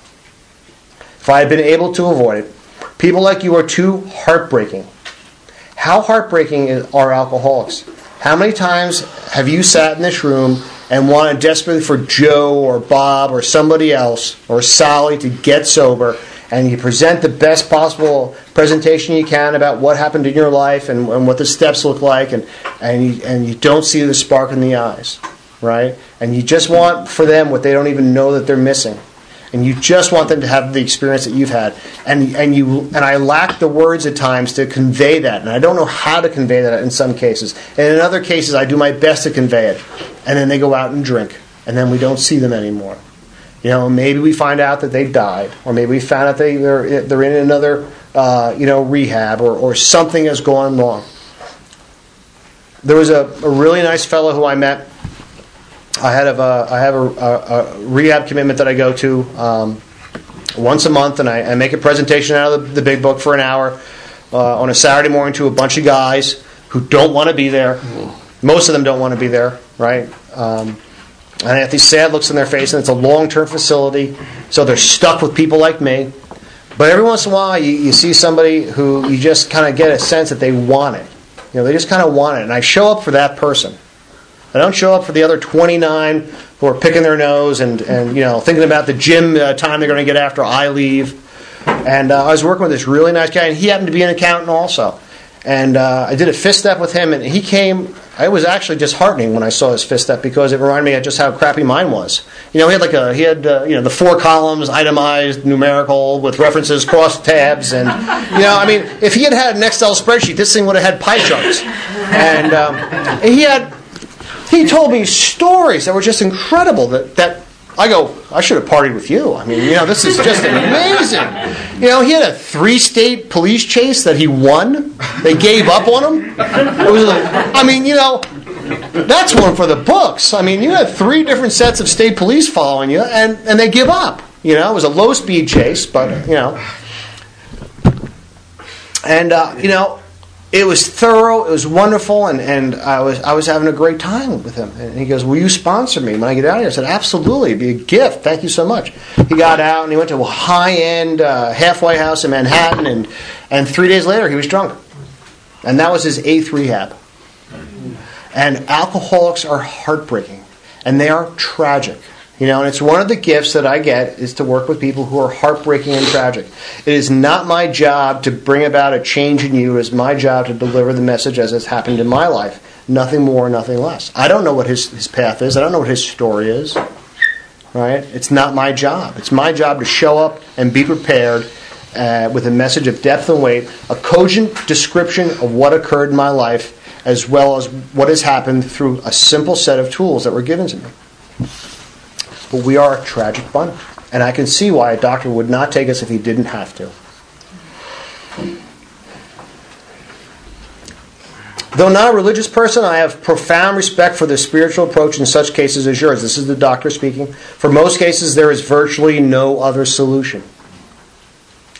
if I had been able to avoid it. People like you are too heartbreaking. How heartbreaking are alcoholics? How many times have you sat in this room and wanted desperately for Joe or Bob or somebody else or Sally to get sober, and you present the best possible presentation you can about what happened in your life and what the steps look like, and you don't see the spark in the eyes, right? And you just want for them what they don't even know that they're missing. And you just want them to have the experience that you've had. And I lack the words at times to convey that. And I don't know how to convey that in some cases. And in other cases, I do my best to convey it. And then they go out and drink. And then we don't see them anymore. You know, maybe we find out that they died. Or maybe we found out they're in another rehab. Or something has gone wrong. There was a really nice fellow who I met. I have a rehab commitment that I go to once a month, and I make a presentation out of the big book for an hour on a Saturday morning to a bunch of guys who don't want to be there. Most of them don't want to be there, right? And they have these sad looks on their face, and it's a long-term facility, so they're stuck with people like me. But every once in a while, you see somebody who you just kind of get a sense that they want it. You know, they just kind of want it, and I show up for that person. I don't show up for the other 29 who are picking their nose and thinking about the gym time they're going to get after I leave. And I was working with this really nice guy, and he happened to be an accountant also. And I did a fifth step with him, and he came. It was actually disheartening when I saw his fifth step because it reminded me of just how crappy mine was. You know, he had the 4 columns, itemized, numerical, with references, cross tabs, and if he had had an Excel spreadsheet, this thing would have had pie charts. And he told me stories that were just incredible. That I go, I should have partied with you. I mean, this is just amazing. He had a 3-state police chase that he won. They gave up on him. It was that's one for the books. I mean, you had 3 different sets of state police following you, and they give up. It was a low-speed chase, but it was thorough. It was wonderful, and I was having a great time with him. And he goes, "Will you sponsor me when I get out of here?" I said, "Absolutely, it'd be a gift. Thank you so much." He got out and he went to a high-end halfway house in Manhattan, and 3 days later he was drunk, and that was his 8th rehab. And alcoholics are heartbreaking, and they are tragic. And it's one of the gifts that I get is to work with people who are heartbreaking and tragic. It is not my job to bring about a change in you. It is my job to deliver the message as it's happened in my life. Nothing more, nothing less. I don't know what his path is. I don't know what his story is. Right? It's not my job. It's my job to show up and be prepared with a message of depth and weight, a cogent description of what occurred in my life, as well as what has happened through a simple set of tools that were given to me. But we are a tragic bunch. And I can see why a doctor would not take us if he didn't have to. Though not a religious person, I have profound respect for the spiritual approach in such cases as yours. This is the doctor speaking. For most cases, there is virtually no other solution.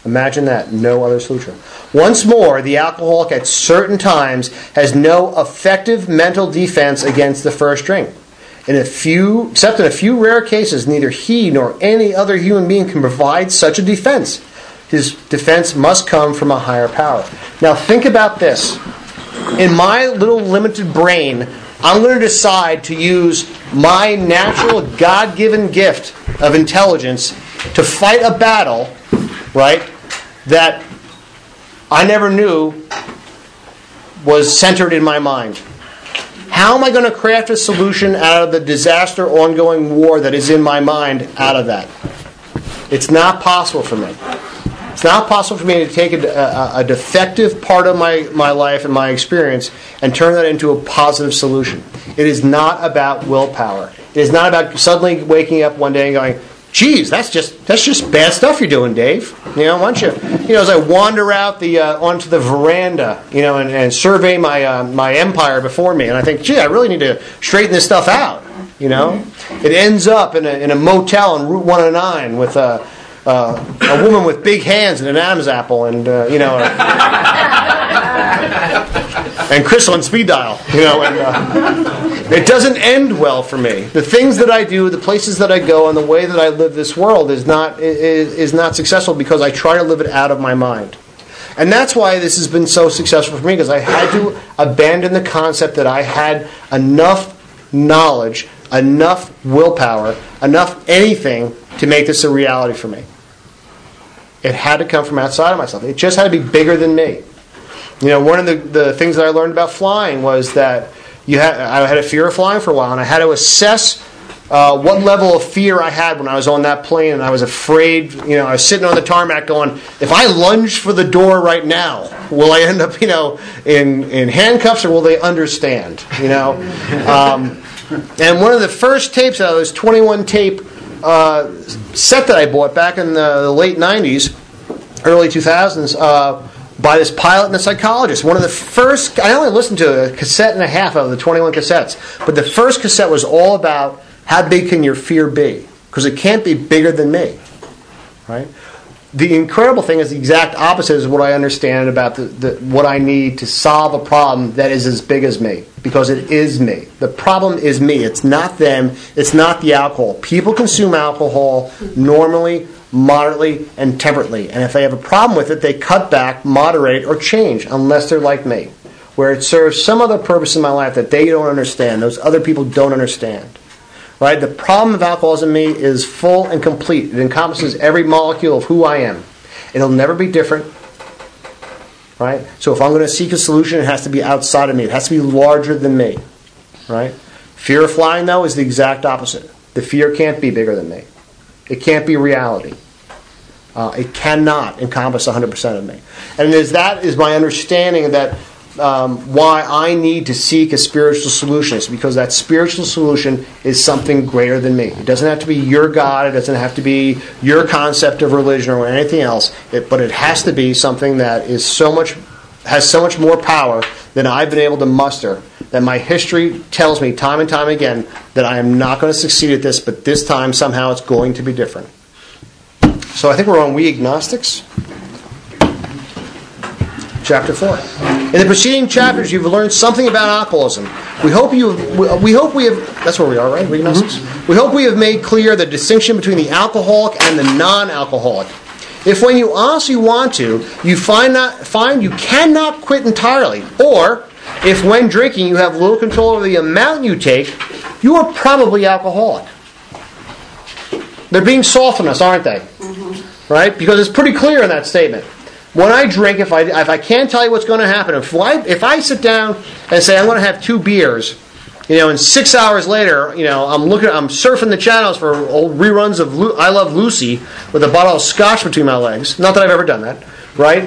Imagine that. No other solution. Once more, the alcoholic at certain times has no effective mental defense against the first drink. Except in a few rare cases, neither he nor any other human being can provide such a defense. His defense must come from a higher power. Now think about this. In my little limited brain, I'm going to decide to use my natural God-given gift of intelligence to fight a battle, right, that I never knew was centered in my mind. How am I going to craft a solution out of the disaster, ongoing war that is in my mind out of that? It's not possible for me. It's not possible for me to take a defective part of my life and my experience and turn that into a positive solution. It is not about willpower. It is not about suddenly waking up one day and going, geez, that's just bad stuff you're doing, Dave. Why don't you? As I wander out onto the veranda, and survey my empire before me, and I think, gee, I really need to straighten this stuff out. It ends up in a motel on Route 109 with a woman with big hands and an Adam's apple, and and crystalline speed dial. It doesn't end well for me. The things that I do, the places that I go, and the way that I live this world is not successful because I try to live it out of my mind. And that's why this has been so successful for me, because I had to abandon the concept that I had enough knowledge, enough willpower, enough anything to make this a reality for me. It had to come from outside of myself. It just had to be bigger than me. One of the things that I learned about flying was that I had a fear of flying for a while, and I had to assess what level of fear I had when I was on that plane, and I was afraid. I was sitting on the tarmac going, if I lunge for the door right now, will I end up, in handcuffs, or will they understand? And one of the first tapes out of this 21 tape set that I bought back in the late 90s, early 2000s, by this pilot and a psychologist. One of the first, I only listened to a cassette and a half out of the 21 cassettes, but the first cassette was all about how big can your fear be? Because it can't be bigger than me. Right? The incredible thing is the exact opposite is what I understand about what I need to solve a problem that is as big as me. Because it is me. The problem is me. It's not them. It's not the alcohol. People consume alcohol normally, moderately, and temperately. And if they have a problem with it, they cut back, moderate, or change, unless they're like me. Where it serves some other purpose in my life that they don't understand. Those other people don't understand. Right? The problem of alcoholism in me is full and complete. It encompasses every molecule of who I am. It'll never be different. Right? So if I'm going to seek a solution, it has to be outside of me. It has to be larger than me. Right? Fear of flying, though, is the exact opposite. The fear can't be bigger than me. It can't be reality. It cannot encompass 100% of me. And that is my understanding that why I need to seek a spiritual solution is because that spiritual solution is something greater than me. It doesn't have to be your God. It doesn't have to be your concept of religion or anything else. But it has to be something that has so much more power than I've been able to muster. That my history tells me time and time again that I am not going to succeed at this, but this time somehow it's going to be different. So I think we're on We Agnostics. Chapter 4. In the preceding chapters, you've learned something about alcoholism. We hope we have. That's where we are, right? We Agnostics. Mm-hmm. We hope we have made clear the distinction between the alcoholic and the non-alcoholic. If when you honestly want to, you find you cannot quit entirely, or if when drinking you have little control over the amount you take, you are probably alcoholic. They're being soft on us, aren't they? Mm-hmm. Right? Because it's pretty clear in that statement. When I drink, if I can't tell you what's going to happen, if I sit down and say I'm going to have 2 beers, and 6 hours later, I'm surfing the channels for old reruns of I Love Lucy with a bottle of scotch between my legs. Not that I've ever done that, right?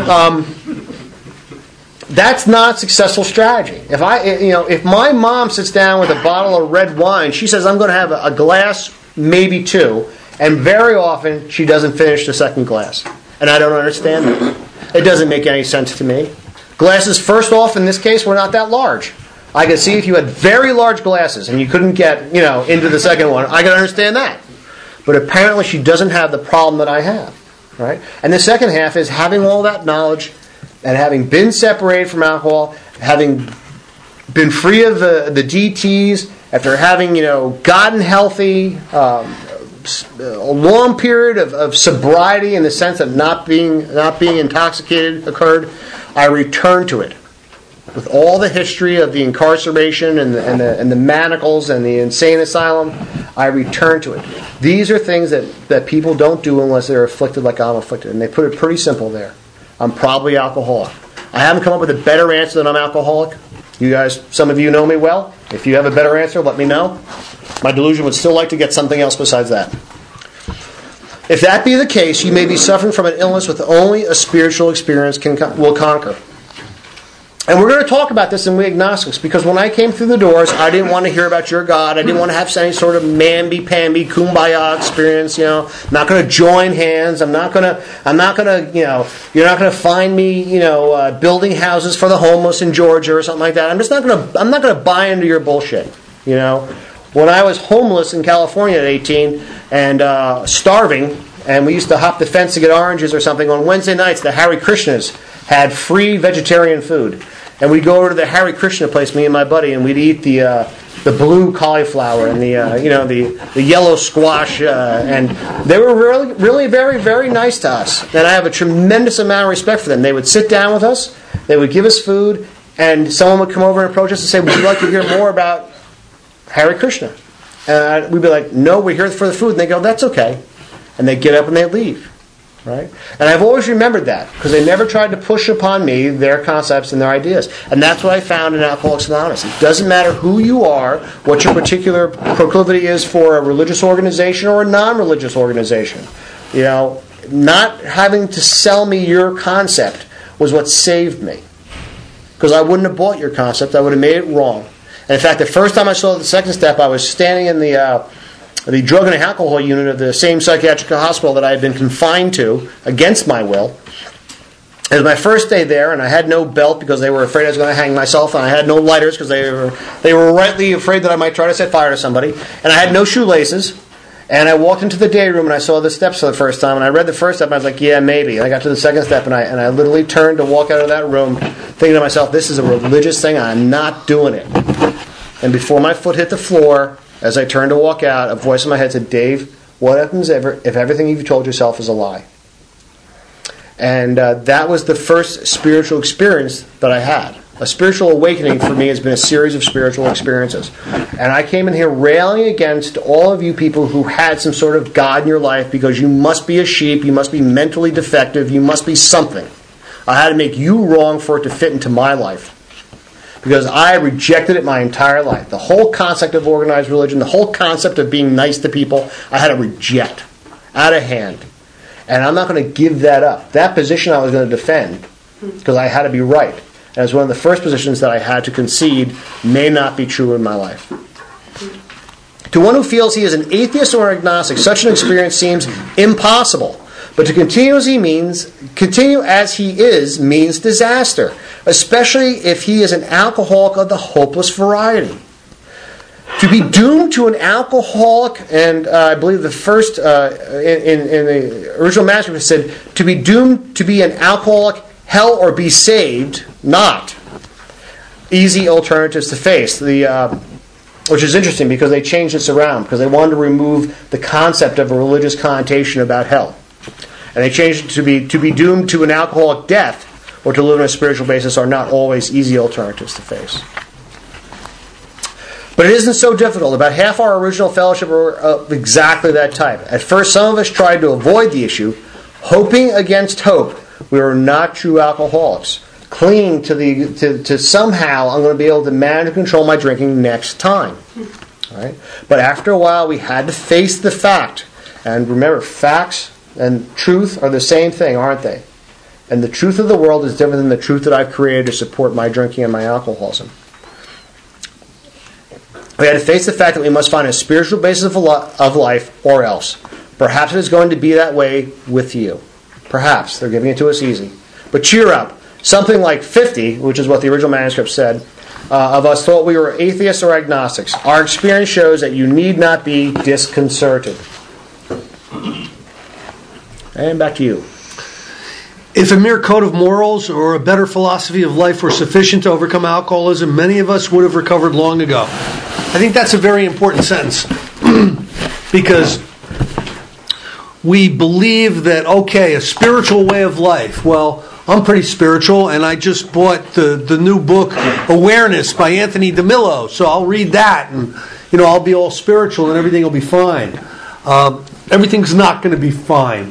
That's not a successful strategy. If my mom sits down with a bottle of red wine, she says I'm going to have a glass, maybe 2, and very often she doesn't finish the second glass. And I don't understand that. It doesn't make any sense to me. Glasses, first off, in this case, were not that large. I could see if you had very large glasses and you couldn't get, into the second one, I could understand that. But apparently she doesn't have the problem that I have. Right? And the second half is having all that knowledge and having been separated from alcohol, having been free of the DTs, after having gotten healthy, a long period of sobriety in the sense of not being intoxicated occurred, I returned to it. With all the history of the incarceration and the manacles and the insane asylum, I return to it. These are things that people don't do unless they're afflicted like I'm afflicted. And they put it pretty simple there. I'm probably alcoholic. I haven't come up with a better answer than I'm alcoholic. You guys, some of you know me well. If you have a better answer, let me know. My delusion would still like to get something else besides that. If that be the case, you may be suffering from an illness with only a spiritual experience will conquer. And we're going to talk about this in We Agnostics, because when I came through the doors, I didn't want to hear about your God. I didn't want to have any sort of mamby-pamby, kumbaya experience. I'm not going to join hands. I'm not going to. You're not going to find me, building houses for the homeless in Georgia or something like that. I'm not going to buy into your bullshit. When I was homeless in California at 18 and starving, and we used to hop the fence to get oranges or something, on Wednesday nights the Hare Krishnas had free vegetarian food. And we'd go over to the Hare Krishna place, me and my buddy, and we'd eat the blue cauliflower and the yellow squash, and they were really, really very, very nice to us. And I have a tremendous amount of respect for them. They would sit down with us, they would give us food, and someone would come over and approach us and say, "Would you like to hear more about Hare Krishna?" And we'd be like, "No, we're here for the food." And they go, "That's okay." And they'd get up and they'd leave. Right? And I've always remembered that, because they never tried to push upon me their concepts and their ideas. And that's what I found in Alcoholics Anonymous. It doesn't matter who you are, what your particular proclivity is for a religious organization or a non-religious organization. Not having to sell me your concept was what saved me. Because I wouldn't have bought your concept. I would have made it wrong. And in fact, the first time I saw the second step, I was standing in the drug and alcohol unit of the same psychiatric hospital that I had been confined to against my will. It was my first day there, and I had no belt because they were afraid I was going to hang myself, and I had no lighters because they were rightly afraid that I might try to set fire to somebody, and I had no shoelaces. And I walked into the day room and I saw the steps for the first time, and I read the first step and I was like, yeah, maybe. And I got to the second step and I literally turned to walk out of that room thinking to myself, this is a religious thing, I'm not doing it. And before my foot hit the floor, as I turned to walk out, a voice in my head said, Dave, what happens if everything you've told yourself is a lie? And that was the first spiritual experience that I had. A spiritual awakening for me has been a series of spiritual experiences. And I came in here railing against all of you people who had some sort of God in your life because you must be a sheep, you must be mentally defective, you must be something. I had to make you wrong for it to fit into my life. Because I rejected it my entire life. The whole concept of organized religion, the whole concept of being nice to people, I had to reject out of hand. And I'm not going to give that up. That position I was going to defend because I had to be right. And it was one of the first positions that I had to concede may not be true in my life. To one who feels he is an atheist or agnostic, such an experience seems impossible. But to continue as he is means disaster, especially if he is an alcoholic of the hopeless variety. To be doomed to an alcoholic, and I believe the first, in the original manuscript said, to be doomed to be an alcoholic, hell or be saved, not. Easy alternatives to face. Which is interesting because they changed this around, because they wanted to remove the concept of a religious connotation about hell. And they changed it to be doomed to an alcoholic death or to live on a spiritual basis are not always easy alternatives to face. But it isn't so difficult. About half our original fellowship were of exactly that type. At first, some of us tried to avoid the issue, hoping against hope we were not true alcoholics, clinging to somehow I'm going to be able to manage and control my drinking next time. All right? But after a while, we had to face the fact. And remember, facts and truth are the same thing, aren't they? And the truth of the world is different than the truth that I've created to support my drinking and my alcoholism. We had to face the fact that we must find a spiritual basis of life or else. Perhaps it is going to be that way with you. Perhaps. They're giving it to us easy. But cheer up. Something like 50, which is what the original manuscript said, of us thought we were atheists or agnostics. Our experience shows that you need not be disconcerted. And back to you. If a mere code of morals or a better philosophy of life were sufficient to overcome alcoholism, many of us would have recovered long ago. I think that's a very important sentence because we believe that, okay, a spiritual way of life. Well, I'm pretty spiritual, and I just bought the new book, Awareness, by Anthony DeMillo, so I'll read that, and I'll be all spiritual, and everything will be fine. Everything's not going to be fine.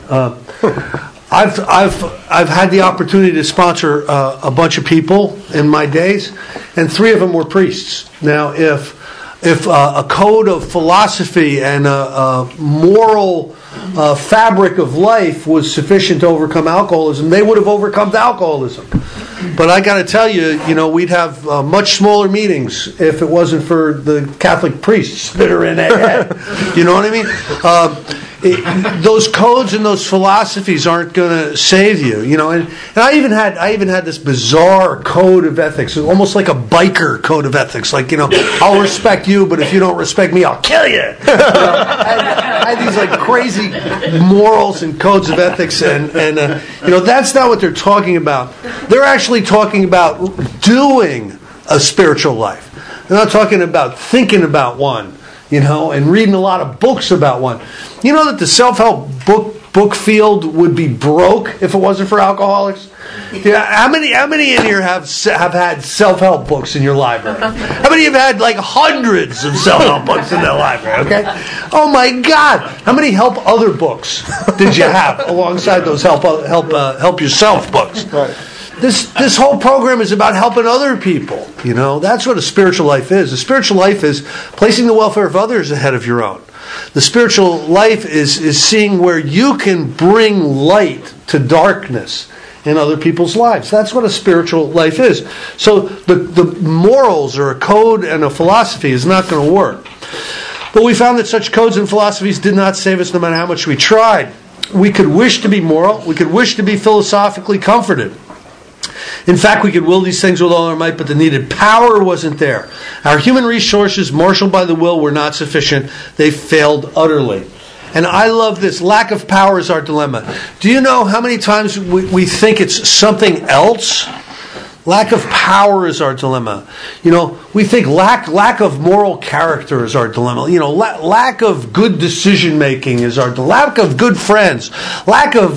I've had the opportunity to sponsor a bunch of people in my days, and 3 of them were priests. Now, if a code of philosophy and a moral fabric of life was sufficient to overcome alcoholism, they would have overcome the alcoholism. But I got to tell you, we'd have much smaller meetings if it wasn't for the Catholic priests that are in AA. You know what I mean? Those codes and those philosophies aren't going to save you, And I even had this bizarre code of ethics, almost like a biker code of ethics. Like, I'll respect you, but if you don't respect me, I'll kill you. I had these like crazy morals and codes of ethics, and that's not what they're talking about. They're actually talking about doing a spiritual life. They're not talking about thinking about one. And reading a lot of books about one. You know that the self-help book field would be broke if it wasn't for alcoholics? Yeah, how many in here have had self-help books in your library? How many have had like hundreds of self-help books in their library? Okay. Oh my God! How many help other books did you have alongside those help yourself books? Right. This whole program is about helping other people. That's what a spiritual life is. A spiritual life is placing the welfare of others ahead of your own. The spiritual life is seeing where you can bring light to darkness in other people's lives. That's what a spiritual life is. So the morals or a code and a philosophy is not going to work. But we found that such codes and philosophies did not save us no matter how much we tried. We could wish to be moral. We could wish to be philosophically comforted. In fact, we could will these things with all our might, but the needed power wasn't there. Our human resources, marshaled by the will, were not sufficient. They failed utterly. And I love this. Lack of power is our dilemma. Do you know how many times we think it's something else? Lack of power is our dilemma. We think lack of moral character is our dilemma. Lack of good decision making is our dilemma. Lack of good friends. Lack of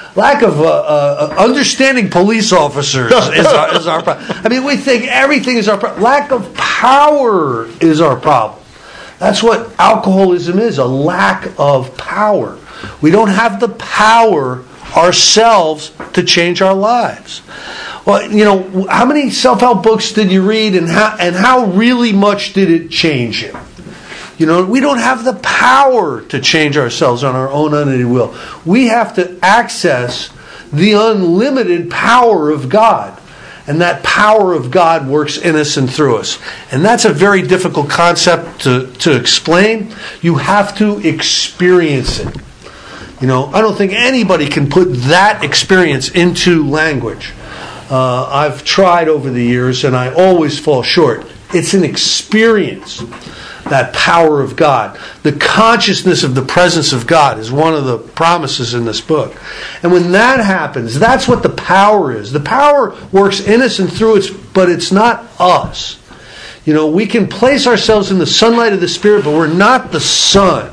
understanding police officers is our problem. I mean, we think everything is our problem. Lack of power is our problem. That's what alcoholism is, a lack of power. We don't have the power ourselves to change our lives. Well, how many self-help books did you read, and how really much did it change you? We don't have the power to change ourselves on our own unaided will. We have to access the unlimited power of God. And that power of God works in us and through us. And that's a very difficult concept to explain. You have to experience it. I don't think anybody can put that experience into language. I've tried over the years, and I always fall short. It's an experience, that power of God. The consciousness of the presence of God is one of the promises in this book. And when that happens, that's what the power is. The power works in us and through us, but it's not us. We can place ourselves in the sunlight of the Spirit, but we're not the sun.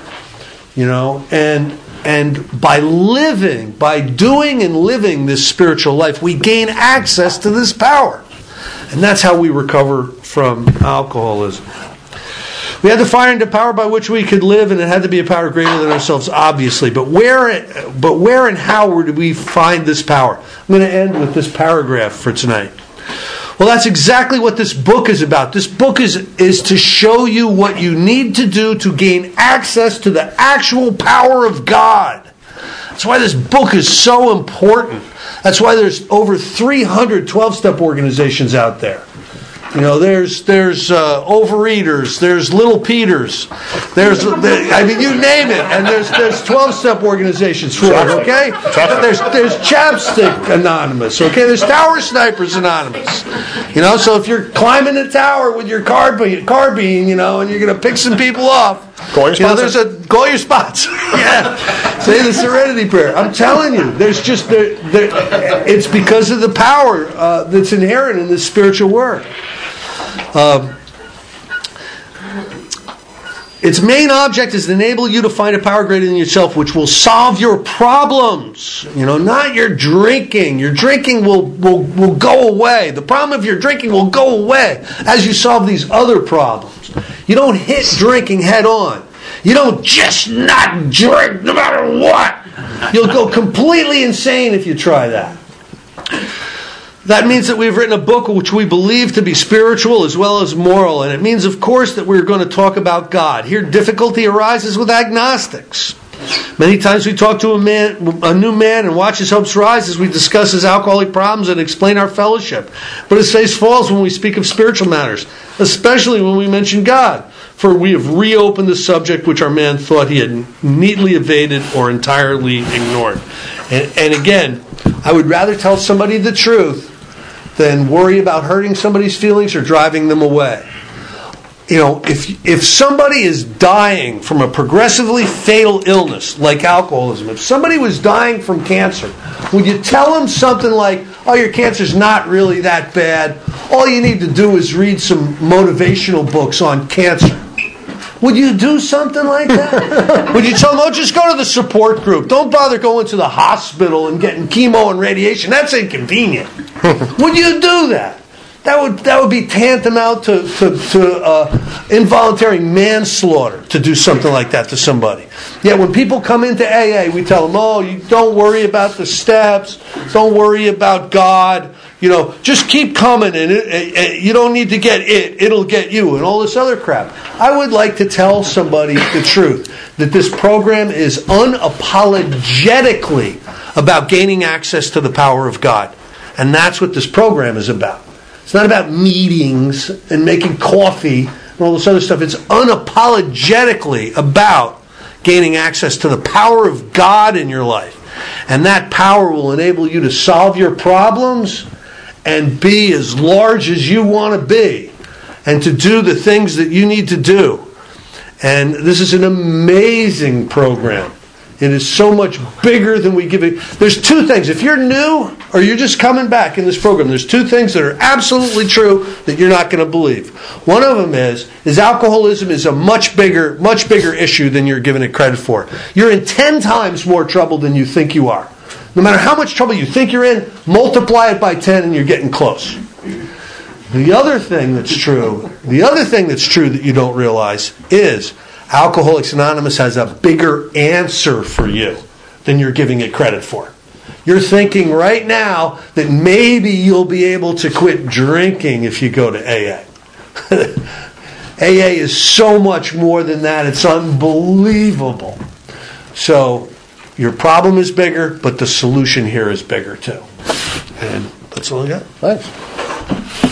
And by doing and living this spiritual life, we gain access to this power. And that's how we recover from alcoholism. We had the fire and the power by which we could live, and it had to be a power greater than ourselves, obviously. But where and how did we find this power? I'm going to end with this paragraph for tonight. Well, that's exactly what this book is about. This book is to show you what you need to do to gain access to the actual power of God. That's why this book is so important. That's why there's over 300 12-step organizations out there. There's Overeaters, there's Little Peters, you name it, and there's 12-step organizations for it, okay? There's Chapstick Anonymous, okay? There's Tower Snipers Anonymous, so if you're climbing the tower with your carbine, and you're going to pick some people off, call your spots. Yeah. Say the Serenity Prayer. I'm telling you, there's just it's because of the power that's inherent in this spiritual work. Its main object is to enable you to find a power greater than yourself, which will solve your problems. Not your drinking. Your drinking will go away. The problem of your drinking will go away as you solve these other problems. You don't hit drinking head on. You don't just not drink no matter what. You'll go completely insane if you try that. That means that we've written a book which we believe to be spiritual as well as moral. And it means, of course, that we're going to talk about God. Here, difficulty arises with agnostics. Many times we talk to a new man and watch his hopes rise as we discuss his alcoholic problems and explain our fellowship. But his face falls when we speak of spiritual matters, especially when we mention God. For we have reopened the subject which our man thought he had neatly evaded or entirely ignored. And again, I would rather tell somebody the truth than worry about hurting somebody's feelings or driving them away. If somebody is dying from a progressively fatal illness like alcoholism, if somebody was dying from cancer, would you tell them something like, oh, your cancer's not really that bad, all you need to do is read some motivational books on cancer? Would you do something like that? Would you tell them, oh, just go to the support group. Don't bother going to the hospital and getting chemo and radiation. That's inconvenient. Would you do that? That would be tantamount to involuntary manslaughter to do something like that to somebody. Yet when people come into AA, we tell them, oh, you don't worry about the steps. Don't worry about God. Just keep coming, and you don't need to get it. It'll get you, and all this other crap. I would like to tell somebody the truth, that this program is unapologetically about gaining access to the power of God. And that's what this program is about. It's not about meetings and making coffee and all this other stuff. It's unapologetically about gaining access to the power of God in your life. And that power will enable you to solve your problems and be as large as you want to be, and to do the things that you need to do. And this is an amazing program. It is so much bigger than we give it. There's two things. If you're new or you're just coming back in this program, there's two things that are absolutely true that you're not going to believe. One of them is alcoholism is a much bigger issue than you're giving it credit for. You're in 10 times more trouble than you think you are. No matter how much trouble you think you're in, multiply it by 10 and you're getting close. The other thing that's true that you don't realize is Alcoholics Anonymous has a bigger answer for you than you're giving it credit for. You're thinking right now that maybe you'll be able to quit drinking if you go to AA. AA is so much more than that. It's unbelievable. So your problem is bigger, but the solution here is bigger too. And that's all I got. Thanks.